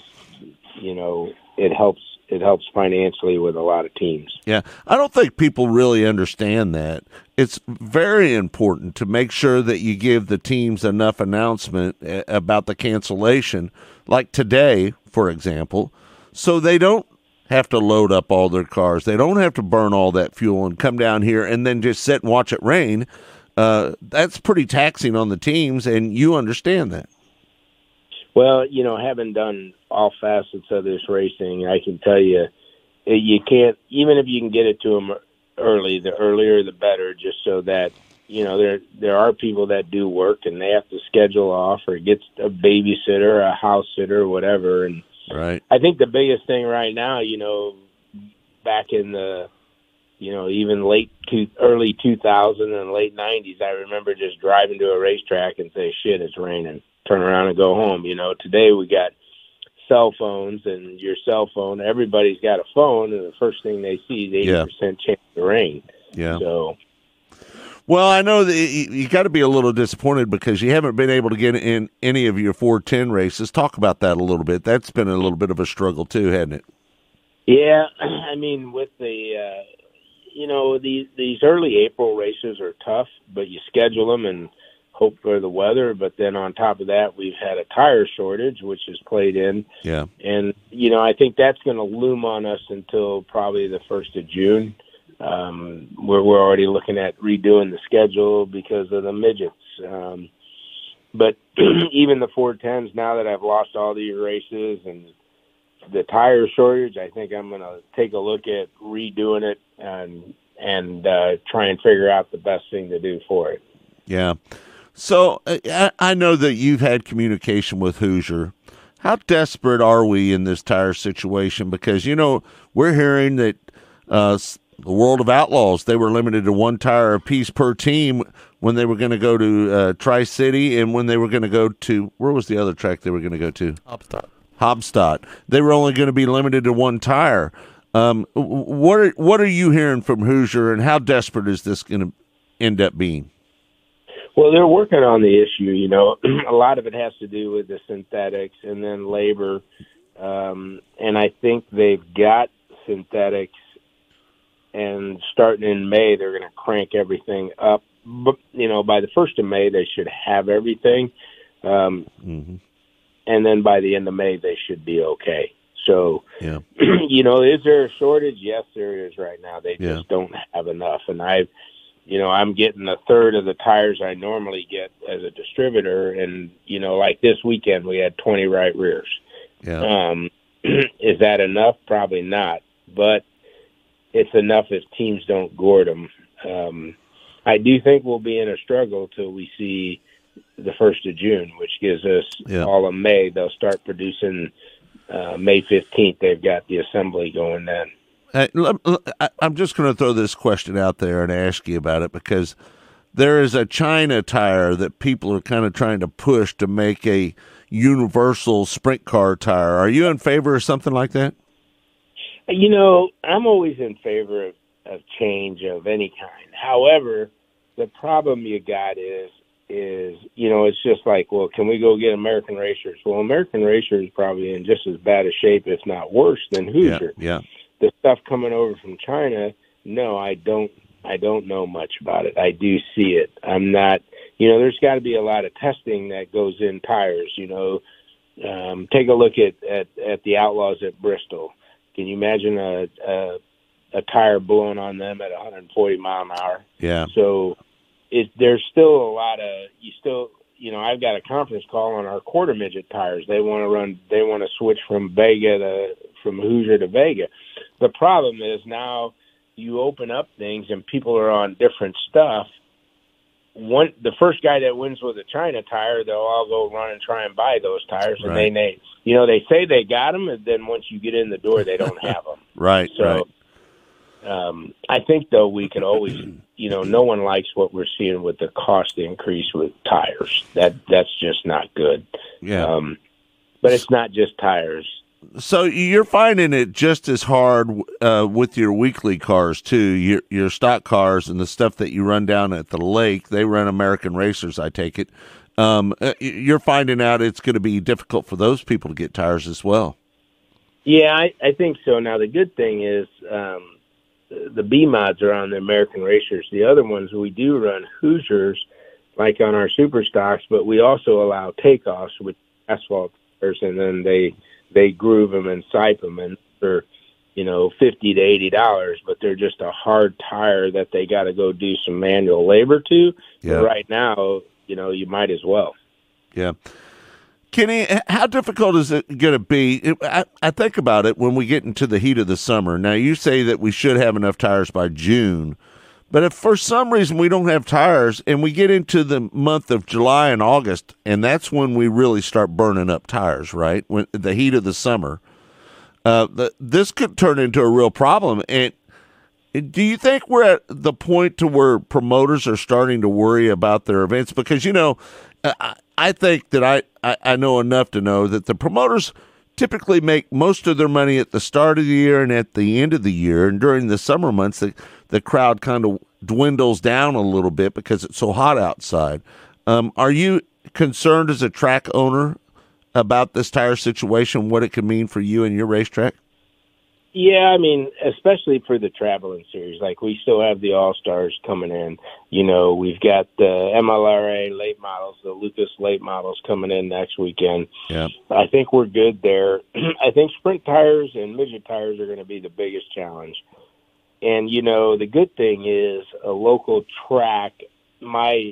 Speaker 13: it helps financially with a lot of teams.
Speaker 2: Yeah, I don't think people really understand that. It's very important to make sure that you give the teams enough announcement about the cancellation, like today, for example, so they don't have to load up all their cars. They don't have to burn all that fuel and come down here and then just sit and watch it rain. That's pretty taxing on the teams, and you understand that.
Speaker 13: Well, having done all facets of this racing, I can tell you, you can't, even if you can get it to them early, the earlier the better, just so that, there are people that do work and they have to schedule off or get a babysitter, a house sitter, whatever. And
Speaker 2: right.
Speaker 13: I think the biggest thing right now, back in the, even early 2000 and late 90s, I remember just driving to a racetrack and say, shit, it's raining. Turn around and go home. Today we got cell phones, and your cell phone, everybody's got a phone, and the first thing they see is 80% chance of rain.
Speaker 2: Yeah.
Speaker 13: So,
Speaker 2: well, I know that you got to be a little disappointed because you haven't been able to get in any of your 410 races. Talk about that a little bit. That's been a little bit of a struggle too, hasn't it?
Speaker 13: Yeah, I mean, with the these early April races are tough, but you schedule them and hope for the weather. But then on top of that, we've had a tire shortage, which has played in.
Speaker 2: Yeah.
Speaker 13: And, I think that's going to loom on us until probably the 1st of June. We're already looking at redoing the schedule because of the midgets. But even the 410s, now that I've lost all these races and the tire shortage, I think I'm going to take a look at redoing it and try and figure out the best thing to do for it.
Speaker 2: Yeah. So I know that you've had communication with Hoosier. How desperate are we in this tire situation? Because, we're hearing that the World of Outlaws, they were limited to 1 tire apiece per team when they were going to go to Tri-City and when they were going to go to, where was the other track they were going to go to? Hobstadt. They were only going to be limited to 1 tire. What are you hearing from Hoosier, and how desperate is this going to end up being?
Speaker 13: Well, they're working on the issue. A lot of it has to do with the synthetics and then labor. And I think they've got synthetics, and starting in May, they're going to crank everything up. But, by the 1st of May, they should have everything. And then by the end of May, they should be okay. So,
Speaker 2: yeah.
Speaker 13: Is there a shortage? Yes, there is right now. They just don't have enough. And I'm getting a third of the tires I normally get as a distributor. And, like this weekend, we had 20 right rears.
Speaker 2: Yeah.
Speaker 13: Is that enough? Probably not. But it's enough if teams don't gourd them. I do think we'll be in a struggle till we see the 1st of June, which gives us all of May. They'll start producing May 15th. They've got the assembly going then.
Speaker 2: I'm just going to throw this question out there and ask you about it, because there is a China tire that people are kind of trying to push to make a universal sprint car tire. Are you in favor of something like that?
Speaker 13: You know, I'm always in favor of change of any kind. However, the problem you got is, you know, it's just like, well, can we go get American Racers? Well, American Racers is probably in just as bad a shape, if not worse, than Hoosier.
Speaker 2: Yeah.
Speaker 13: The stuff coming over from China, no, I don't know much about it. I do see it. I'm not, you know, there's got to be a lot of testing that goes in tires, you know. Take a look at the Outlaws at Bristol. Can you imagine a tire blowing on them at 140 mile an hour?
Speaker 2: Yeah.
Speaker 13: So there's still a lot of, you know, I've got a conference call on our quarter midget tires. They want to switch from Hoosier to Vega. The problem is now you open up things and people are on different stuff. The first guy that wins with a China tire, they'll all go run and try and buy those tires, and
Speaker 2: right.
Speaker 13: they you know, they say they got them, and then once you get in the door, they don't have them.
Speaker 2: Right.
Speaker 13: So, I think though we could always, you know, no one likes what we're seeing with the cost increase with tires. That's just not good.
Speaker 2: Yeah.
Speaker 13: But it's not just tires.
Speaker 2: So you're finding it just as hard with your weekly cars too. Your stock cars and the stuff that you run down at the lake. They run American Racers, I take it. You're finding out it's going to be difficult for those people to get tires as well.
Speaker 13: Yeah, I think so. Now the good thing is the B mods are on the American Racers. The other ones we do run Hoosiers, like on our super stocks, but we also allow takeoffs with asphalt tires, and then they groove them and sipe them, and they're, you know, $50 to $80, but they're just a hard tire that they got to go do some manual labor to.
Speaker 2: Yeah.
Speaker 13: But right now, you know, you might as well.
Speaker 2: Yeah. Kenny, how difficult is it going to be? I think about it when we get into the heat of the summer. Now, you say that we should have enough tires by June, but if for some reason we don't have tires and we get into the month of July and August, and that's when we really start burning up tires, right? When the heat of the summer, this could turn into a real problem. And do you think we're at the point to where promoters are starting to worry about their events? Because, you know, I think that I know enough to know that the promoters typically make most of their money at the start of the year and at the end of the year. And during the summer months, the crowd kind of dwindles down a little bit because it's so hot outside. Are you concerned as a track owner about this tire situation, what it could mean for you and your racetrack?
Speaker 13: Yeah, I mean, especially for the traveling series. Like, we still have the All-Stars coming in. You know, we've got the MLRA late models, the Lucas late models coming in next weekend.
Speaker 2: Yeah.
Speaker 13: I think we're good there. I think sprint tires and midget tires are going to be the biggest challenge. And, you know, the good thing is a local track, my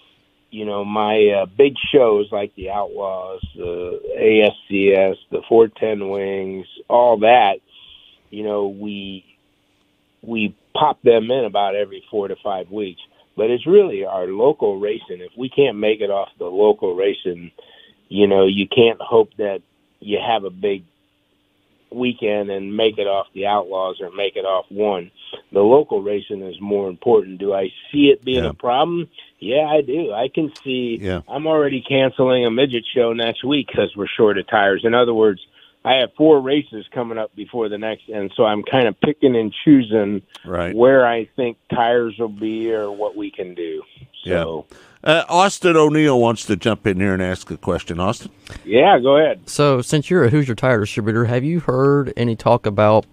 Speaker 13: big shows like the Outlaws, the ASCS, the 410 Wings, all that, you know, we pop them in about every 4 to 5 weeks. But it's really our local racing. If we can't make it off the local racing, you know, you can't hope that you have a big weekend and make it off the Outlaws or make it off one. The local racing is more important. Do I see it being a problem? Yeah, I do. I can see.
Speaker 2: Yeah.
Speaker 13: I'm already canceling a midget show next week because we're short of tires. In other words, I have 4 races coming up before the next, and so I'm kind of picking and choosing where I think tires will be or what we can do. So,
Speaker 2: Austin O'Neill wants to jump in here and ask a question. Austin?
Speaker 13: Yeah, go ahead.
Speaker 3: So, since you're a Hoosier tire distributor, have you heard any talk about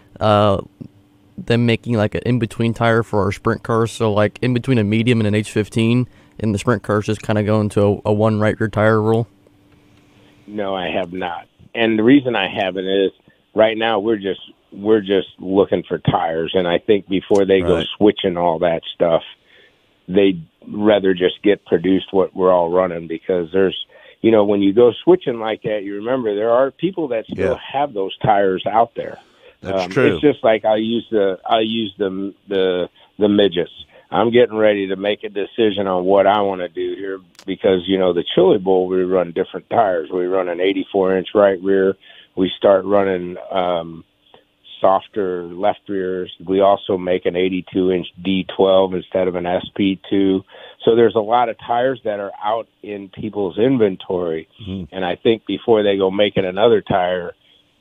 Speaker 3: them making like an in-between tire for our sprint cars? So, like in between a medium and an H15, and the sprint cars just kind of go into a one right rear tire rule?
Speaker 13: No, I have not. And the reason I haven't is right now we're just looking for tires, and I think before they go switching all that stuff, they'd rather just get produced what we're all running, because there's, you know, when you go switching like that, you remember there are people that still have those tires out there.
Speaker 2: That's true.
Speaker 13: It's just like I use the midgets. I'm getting ready to make a decision on what I want to do here because, you know, the Chili Bowl, we run different tires. We run an 84-inch right rear. We start running softer left rears. We also make an 82-inch D12 instead of an SP2. So there's a lot of tires that are out in people's inventory. Mm-hmm. And I think before they go making another tire,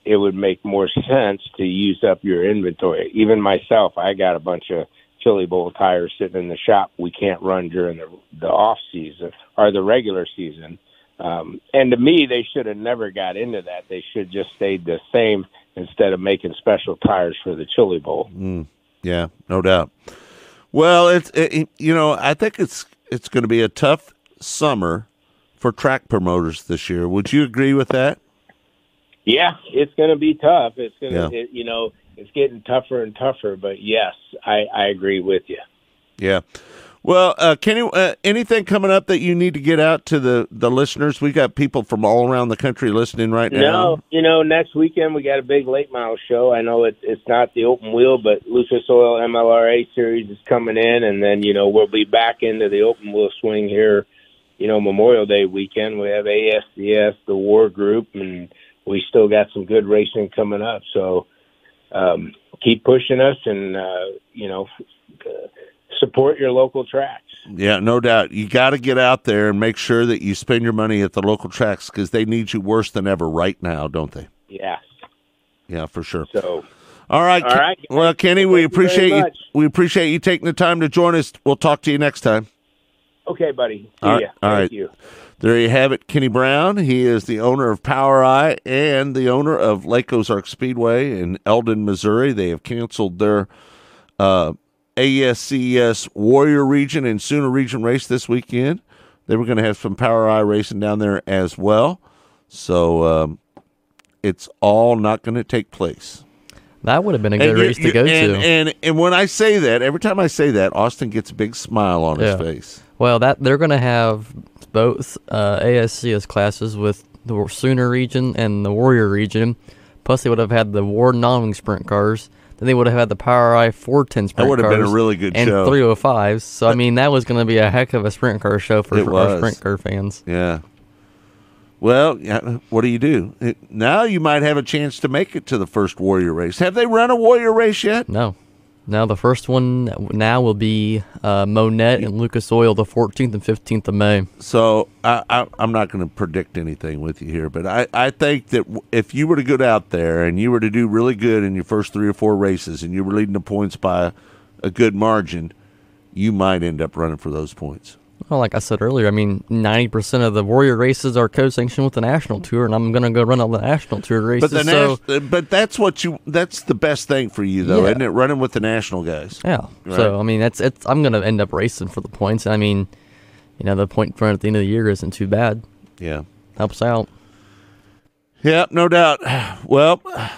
Speaker 13: it would make more sense to use up your inventory. Even myself, I got a bunch of Chili Bowl tires sitting in the shop we can't run during the off season or the regular season. And to me, they should have never got into that. They should just stayed the same instead of making special tires for the Chili Bowl.
Speaker 2: Yeah, no doubt. Well, I think it's going to be a tough summer for track promoters this year. Would you agree with that?
Speaker 13: Yeah, it's going to be tough. It's going to, it's getting tougher and tougher. But yes, I agree with you.
Speaker 2: Yeah. Well, Kenny, anything coming up that you need to get out to the listeners? We got people from all around the country listening right now.
Speaker 13: No, next weekend we got a big late model show. I know it's not the open wheel, but Lucas Oil MLRA series is coming in, and then we'll be back into the open wheel swing here. Memorial Day weekend we have ASCS, the War Group, and we still got some good racing coming up. So keep pushing us, and support your local tracks.
Speaker 2: Yeah, no doubt. You got to get out there and make sure that you spend your money at the local tracks because they need you worse than ever right now, don't they?
Speaker 13: Yes.
Speaker 2: Yeah, for sure.
Speaker 13: So,
Speaker 2: all right. Well, Kenny, we appreciate you. We appreciate you taking the time to join us. We'll talk to you next time.
Speaker 13: Okay, buddy. See ya. Thank you.
Speaker 2: There you have it, Kenny Brown. He is the owner of Power Eye and the owner of Lake Ozark Speedway in Eldon, Missouri. They have canceled their ASCS Warrior Region and Sooner Region race this weekend. They were going to have some Power Eye racing down there as well. So it's all not going to take place.
Speaker 3: That would have been a good race to go to.
Speaker 2: And when I say that, every time I say that, Austin gets a big smile on his face.
Speaker 3: Well, they're going to have both ASCS classes with the Sooner Region and the Warrior Region. Plus, they would have had the War non-wing sprint cars. Then they would have had the Power Eye 410 sprint cars.
Speaker 2: That would have been a really good show.
Speaker 3: And 305s. So, that was going to be a heck of a sprint car show for our sprint car fans.
Speaker 2: Yeah. Well, what do you do? Now you might have a chance to make it to the first Warrior race. Have they run a Warrior race yet?
Speaker 3: No. Now the first one now will be Monette and Lucas Oil the 14th and 15th of May.
Speaker 2: So I'm not going to predict anything with you here, but I think that if you were to go out there and you were to do really good in your first 3 or 4 races and you were leading the points by a good margin, you might end up running for those points.
Speaker 3: Well, like I said earlier, 90% of the Warrior races are co-sanctioned with the National Tour, and I'm going to go run on the National Tour races.
Speaker 2: But that's the best thing for you, though, isn't it? Running with the national guys.
Speaker 3: Yeah.
Speaker 2: Right?
Speaker 3: So I'm going to end up racing for the points. The point front at the end of the year isn't too bad.
Speaker 2: Yeah,
Speaker 3: helps out.
Speaker 2: Yeah, no doubt. Well,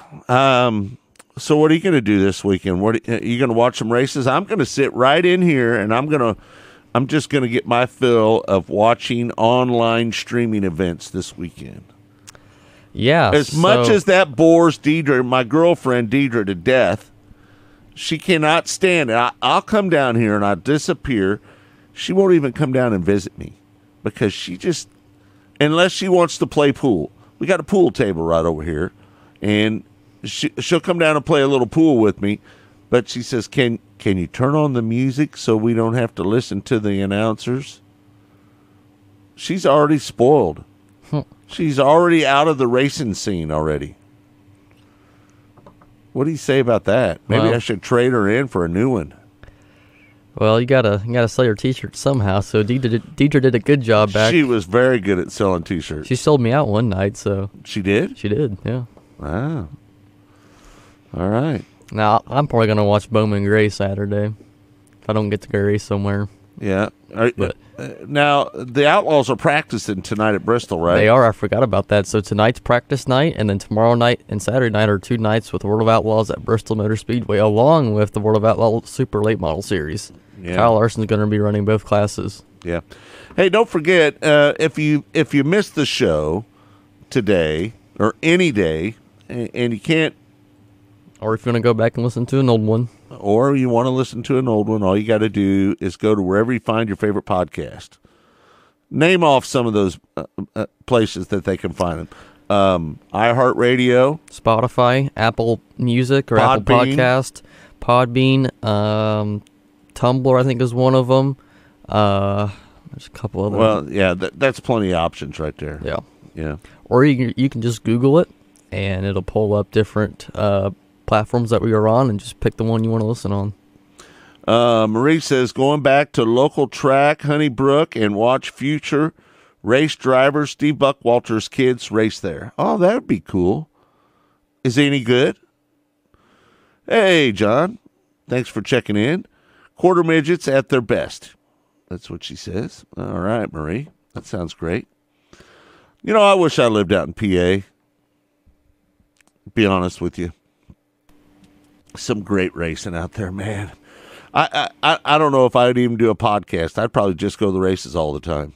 Speaker 2: so what are you going to do this weekend? Are you going to watch some races? I'm going to sit right in here, and I'm just going to get my fill of watching online streaming events this weekend.
Speaker 3: Yeah.
Speaker 2: As much as that bores Deidre, my girlfriend Deidre, to death, she cannot stand it. I'll come down here and I'll disappear. She won't even come down and visit me because unless she wants to play pool. We got a pool table right over here, and she'll come down and play a little pool with me. But she says, can you turn on the music so we don't have to listen to the announcers? She's already spoiled. She's already out of the racing scene already. What do you say about that? Maybe I should trade her in for a new one.
Speaker 3: Well, you gotta sell your T-shirts somehow. So Deidre did a good job back.
Speaker 2: She was very good at selling T-shirts.
Speaker 3: She sold me out one night. So
Speaker 2: she did.
Speaker 3: She did. Yeah.
Speaker 2: Wow. All right.
Speaker 3: Now, I'm probably going to watch Bowman Gray Saturday if I don't get to go race somewhere.
Speaker 2: Yeah. Now, the Outlaws are practicing tonight at Bristol, right?
Speaker 3: They are. I forgot about that. So tonight's practice night, and then tomorrow night and Saturday night are 2 nights with World of Outlaws at Bristol Motor Speedway, along with the World of Outlaws Super Late Model Series. Yeah. Kyle Larson's going to be running both classes.
Speaker 2: Yeah. Hey, don't forget, if you missed the show today or any day, and you can't,
Speaker 3: or if you want to go back and listen to an old one.
Speaker 2: Or you want to listen to an old one, all you got to do is go to wherever you find your favorite podcast. Name off some of those places that they can find them. iHeartRadio.
Speaker 3: Spotify, Apple Music or Apple Podcast. Podbean. Tumblr, I think, is one of them. There's a couple other.
Speaker 2: Well, yeah, that's plenty of options right there.
Speaker 3: Yeah.
Speaker 2: Yeah.
Speaker 3: Or you can just Google it. and it'll pull up different platforms that we are on, and just pick the one you want to listen on.
Speaker 2: Marie says, going back to local track, Honeybrook, and watch future race drivers, Steve Buckwalter's kids race there. Oh, that would be cool. Is he any good? Hey, John. Thanks for checking in. Quarter midgets at their best. That's what she says. All right, Marie. That sounds great. You know, I wish I lived out in PA. Be honest with you. Some great racing out there, man. I don't know if I'd even do a podcast. I'd probably just go to the races all the time.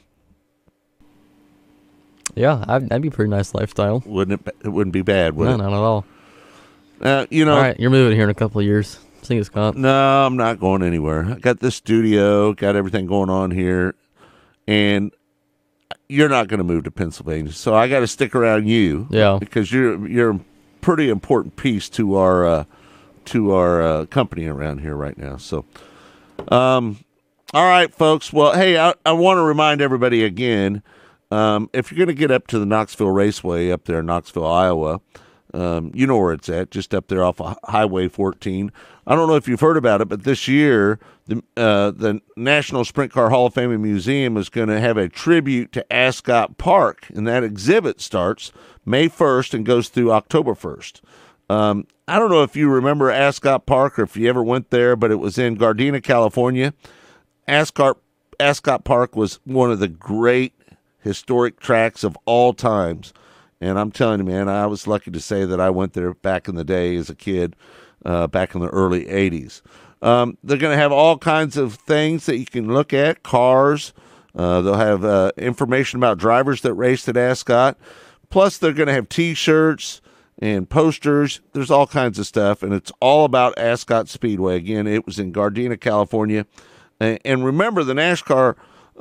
Speaker 3: Yeah, that'd be a pretty nice lifestyle.
Speaker 2: Wouldn't it? It wouldn't be bad, would it?
Speaker 3: No, not at all.
Speaker 2: You know,
Speaker 3: all right, you're moving here in a couple of years. See you, Scott.
Speaker 2: No, I'm not going anywhere. I got this studio, got everything going on here, and you're not going to move to Pennsylvania, so I got to stick around you.
Speaker 3: Yeah,
Speaker 2: because you're a pretty important piece to our company around here right now. So, all right, folks. Well, hey, I want to remind everybody again, if you're going to get up to the Knoxville Raceway up there in Knoxville, Iowa, you know where it's at, just up there off of Highway 14. I don't know if you've heard about it, but this year, the National Sprint Car Hall of Fame and Museum is going to have a tribute to Ascot Park, and that exhibit starts May 1st and goes through October 1st. I don't know if you remember Ascot Park or if you ever went there, but it was in Gardena, California. Ascot Park was one of the great historic tracks of all times. And I'm telling you, man, I was lucky to say that I went there back in the day as a kid, back in the early 80s. They're going to have all kinds of things that you can look at, cars. They'll have information about drivers that raced at Ascot. Plus, they're going to have T-shirts and posters. There's all kinds of stuff, and it's all about Ascot Speedway. Again, it was in Gardena, California. And remember, the NASCAR...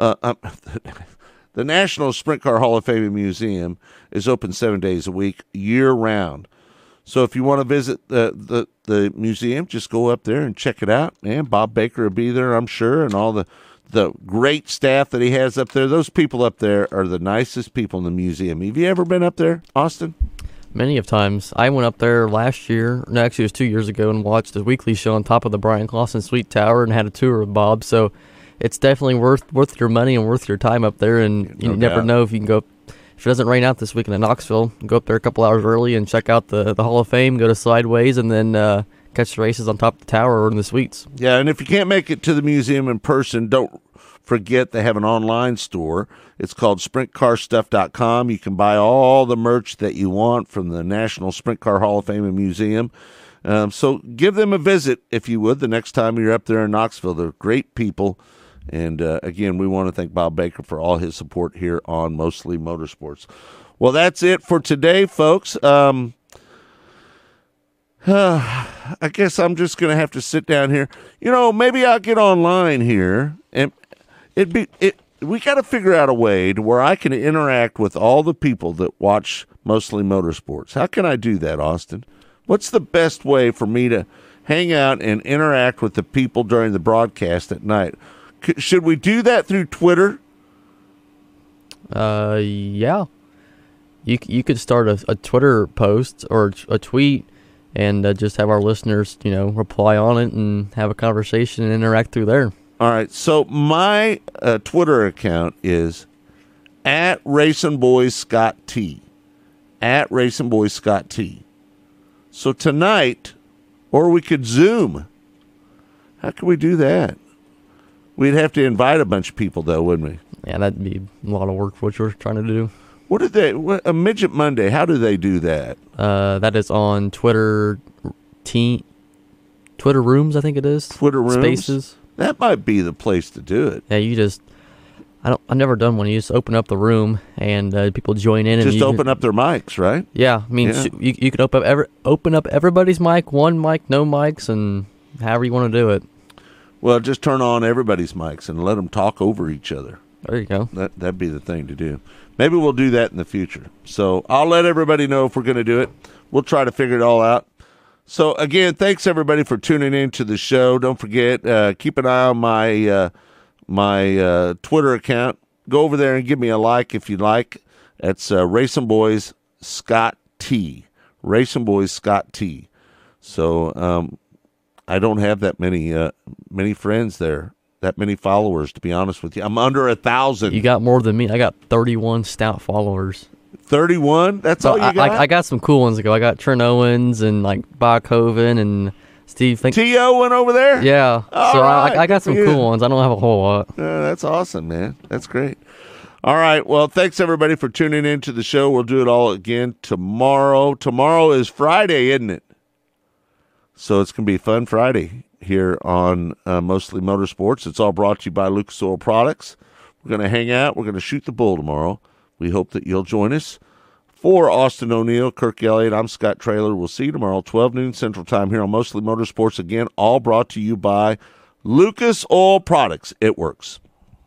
Speaker 2: The National Sprint Car Hall of Fame and Museum is open 7 days a week, year-round. So if you want to visit the museum, just go up there and check it out. And Bob Baker will be there, I'm sure, and all the great staff that he has up there. Those people up there are the nicest people in the museum. Have you ever been up there, Austin?
Speaker 3: Many of times. I went up there last year, no, actually it was 2 years ago, and watched the weekly show on top of the Brian Clausen Suite Tower and had a tour with Bob. So it's definitely worth your money and worth your time up there, and you never know if you can go. If it doesn't rain out this weekend in Knoxville, go up there a couple hours early and check out the Hall of Fame, go to Sideways, and then catch the races on top of the tower or in the suites.
Speaker 2: Yeah, and if you can't make it to the museum in person, don't forget they have an online store. It's called SprintCarStuff.com. You can buy all the merch that you want from the National Sprint Car Hall of Fame and Museum. So give them a visit, if you would, the next time you're up there in Knoxville. They're great people. And, again, we want to thank Bob Baker for all his support here on Mostly Motorsports. Well, that's it for today, folks. I guess I'm just going to have to sit down here. You know, maybe I'll get online here. And we got to figure out a way to where I can interact with all the people that watch Mostly Motorsports. How can I do that, Austin? What's the best way for me to hang out and interact with the people during the broadcast at night? Should we do that through Twitter?
Speaker 3: Yeah. You could start a Twitter post or a tweet and just have our listeners, reply on it and have a conversation and interact through there.
Speaker 2: All right. So my Twitter account is @RacingBoysScottT. @RacingBoysScottT. So tonight, or we could Zoom. How can we do that? We'd have to invite a bunch of people, though, wouldn't we?
Speaker 3: Yeah, that'd be a lot of work for what you're trying to do.
Speaker 2: A Midget Monday, how do they do that?
Speaker 3: That is on Twitter Rooms, I think it is.
Speaker 2: Twitter Rooms?
Speaker 3: Spaces.
Speaker 2: That might be the place to do it.
Speaker 3: Yeah, I've never done one. You just open up the room and people join in.
Speaker 2: Just open up their mics, right?
Speaker 3: Yeah, I mean, you can open up everybody's mic, one mic, no mics, and however you want to do it.
Speaker 2: Well, just turn on everybody's mics and let them talk over each other.
Speaker 3: There you go.
Speaker 2: That'd be the thing to do. Maybe we'll do that in the future. So I'll let everybody know if we're going to do it. We'll try to figure it all out. So, again, thanks, everybody, for tuning in to the show. Don't forget, keep an eye on my Twitter account. Go over there and give me a like if you like. That's Racing Boys Scott T. Racing Boys Scott T. So I don't have that many friends there, that many followers, to be honest with you. I'm under 1,000.
Speaker 3: You got more than me. I got 31 stout followers.
Speaker 2: 31? That's all you got?
Speaker 3: I got some cool ones to go. I got Trent Owens and like Bob Coven and Steve.
Speaker 2: T.O. went over there?
Speaker 3: Yeah. So
Speaker 2: right.
Speaker 3: I got some cool ones. I don't have a whole lot.
Speaker 2: That's awesome, man. That's great. All right. Well, thanks, everybody, for tuning in to the show. We'll do it all again tomorrow. Tomorrow is Friday, isn't it? So it's going to be a fun Friday here on Mostly Motorsports. It's all brought to you by Lucas Oil Products. We're going to hang out. We're going to shoot the bull tomorrow. We hope that you'll join us. For Austin O'Neill, Kirk Elliott, I'm Scott Traylor. We'll see you tomorrow, 12 noon Central Time here on Mostly Motorsports. Again, all brought to you by Lucas Oil Products. It works.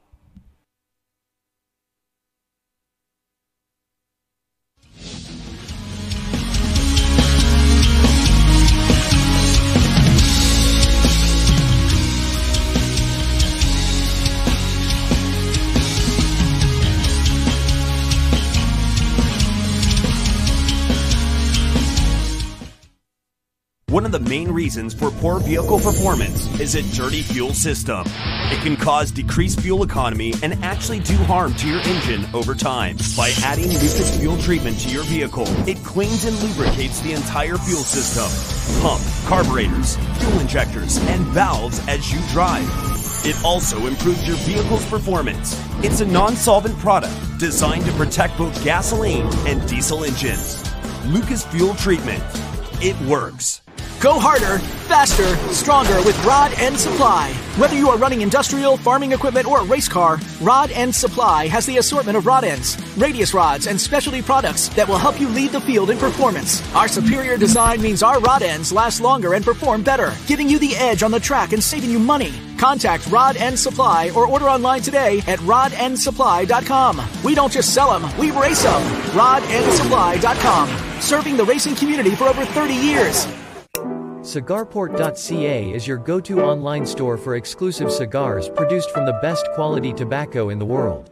Speaker 4: One of the main reasons for poor vehicle performance is a dirty fuel system. It can cause decreased fuel economy and actually do harm to your engine over time. By adding Lucas fuel treatment to your vehicle, it cleans and lubricates the entire fuel system. Pump, carburetors, fuel injectors, and valves as you drive. It also improves your vehicle's performance. It's a non-solvent product designed to protect both gasoline and diesel engines. Lucas Fuel Treatment. It works.
Speaker 5: Go harder, faster, stronger with Rod End Supply. Whether you are running industrial, farming equipment, or a race car, Rod End Supply has the assortment of rod ends, radius rods, and specialty products that will help you lead the field in performance. Our superior design means our rod ends last longer and perform better, giving you the edge on the track and saving you money. Contact Rod End Supply or order online today at rodendsupply.com. We don't just sell them, we race them. rodendsupply.com. Serving the racing community for over 30 years.
Speaker 10: Cigarport.ca is your go-to online store for exclusive cigars produced from the best quality tobacco in the world.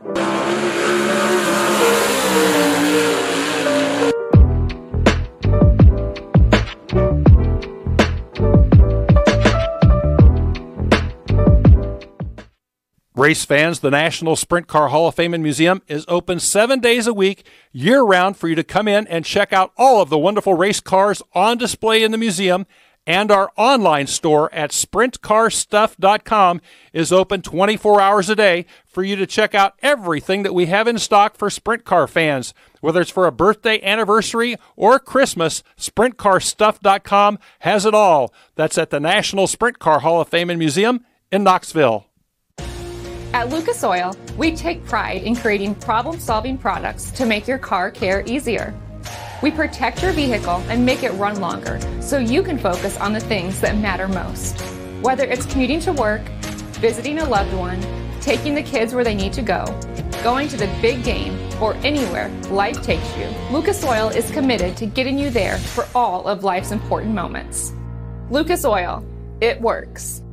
Speaker 9: Race fans, the National Sprint Car Hall of Fame and Museum is open 7 days a week, year-round, for you to come in and check out all of the wonderful race cars on display in the museum. And our online store at sprintcarstuff.com is open 24 hours a day for you to check out everything that we have in stock for sprint car fans. Whether it's for a birthday, anniversary, or Christmas, sprintcarstuff.com has it all. That's at the National Sprint Car Hall of Fame and Museum in Knoxville.
Speaker 11: At Lucas Oil, we take pride in creating problem-solving products to make your car care easier. We protect your vehicle and make it run longer so you can focus on the things that matter most. Whether it's commuting to work, visiting a loved one, taking the kids where they need to go, going to the big game, or anywhere life takes you, Lucas Oil is committed to getting you there for all of life's important moments. Lucas Oil, it works.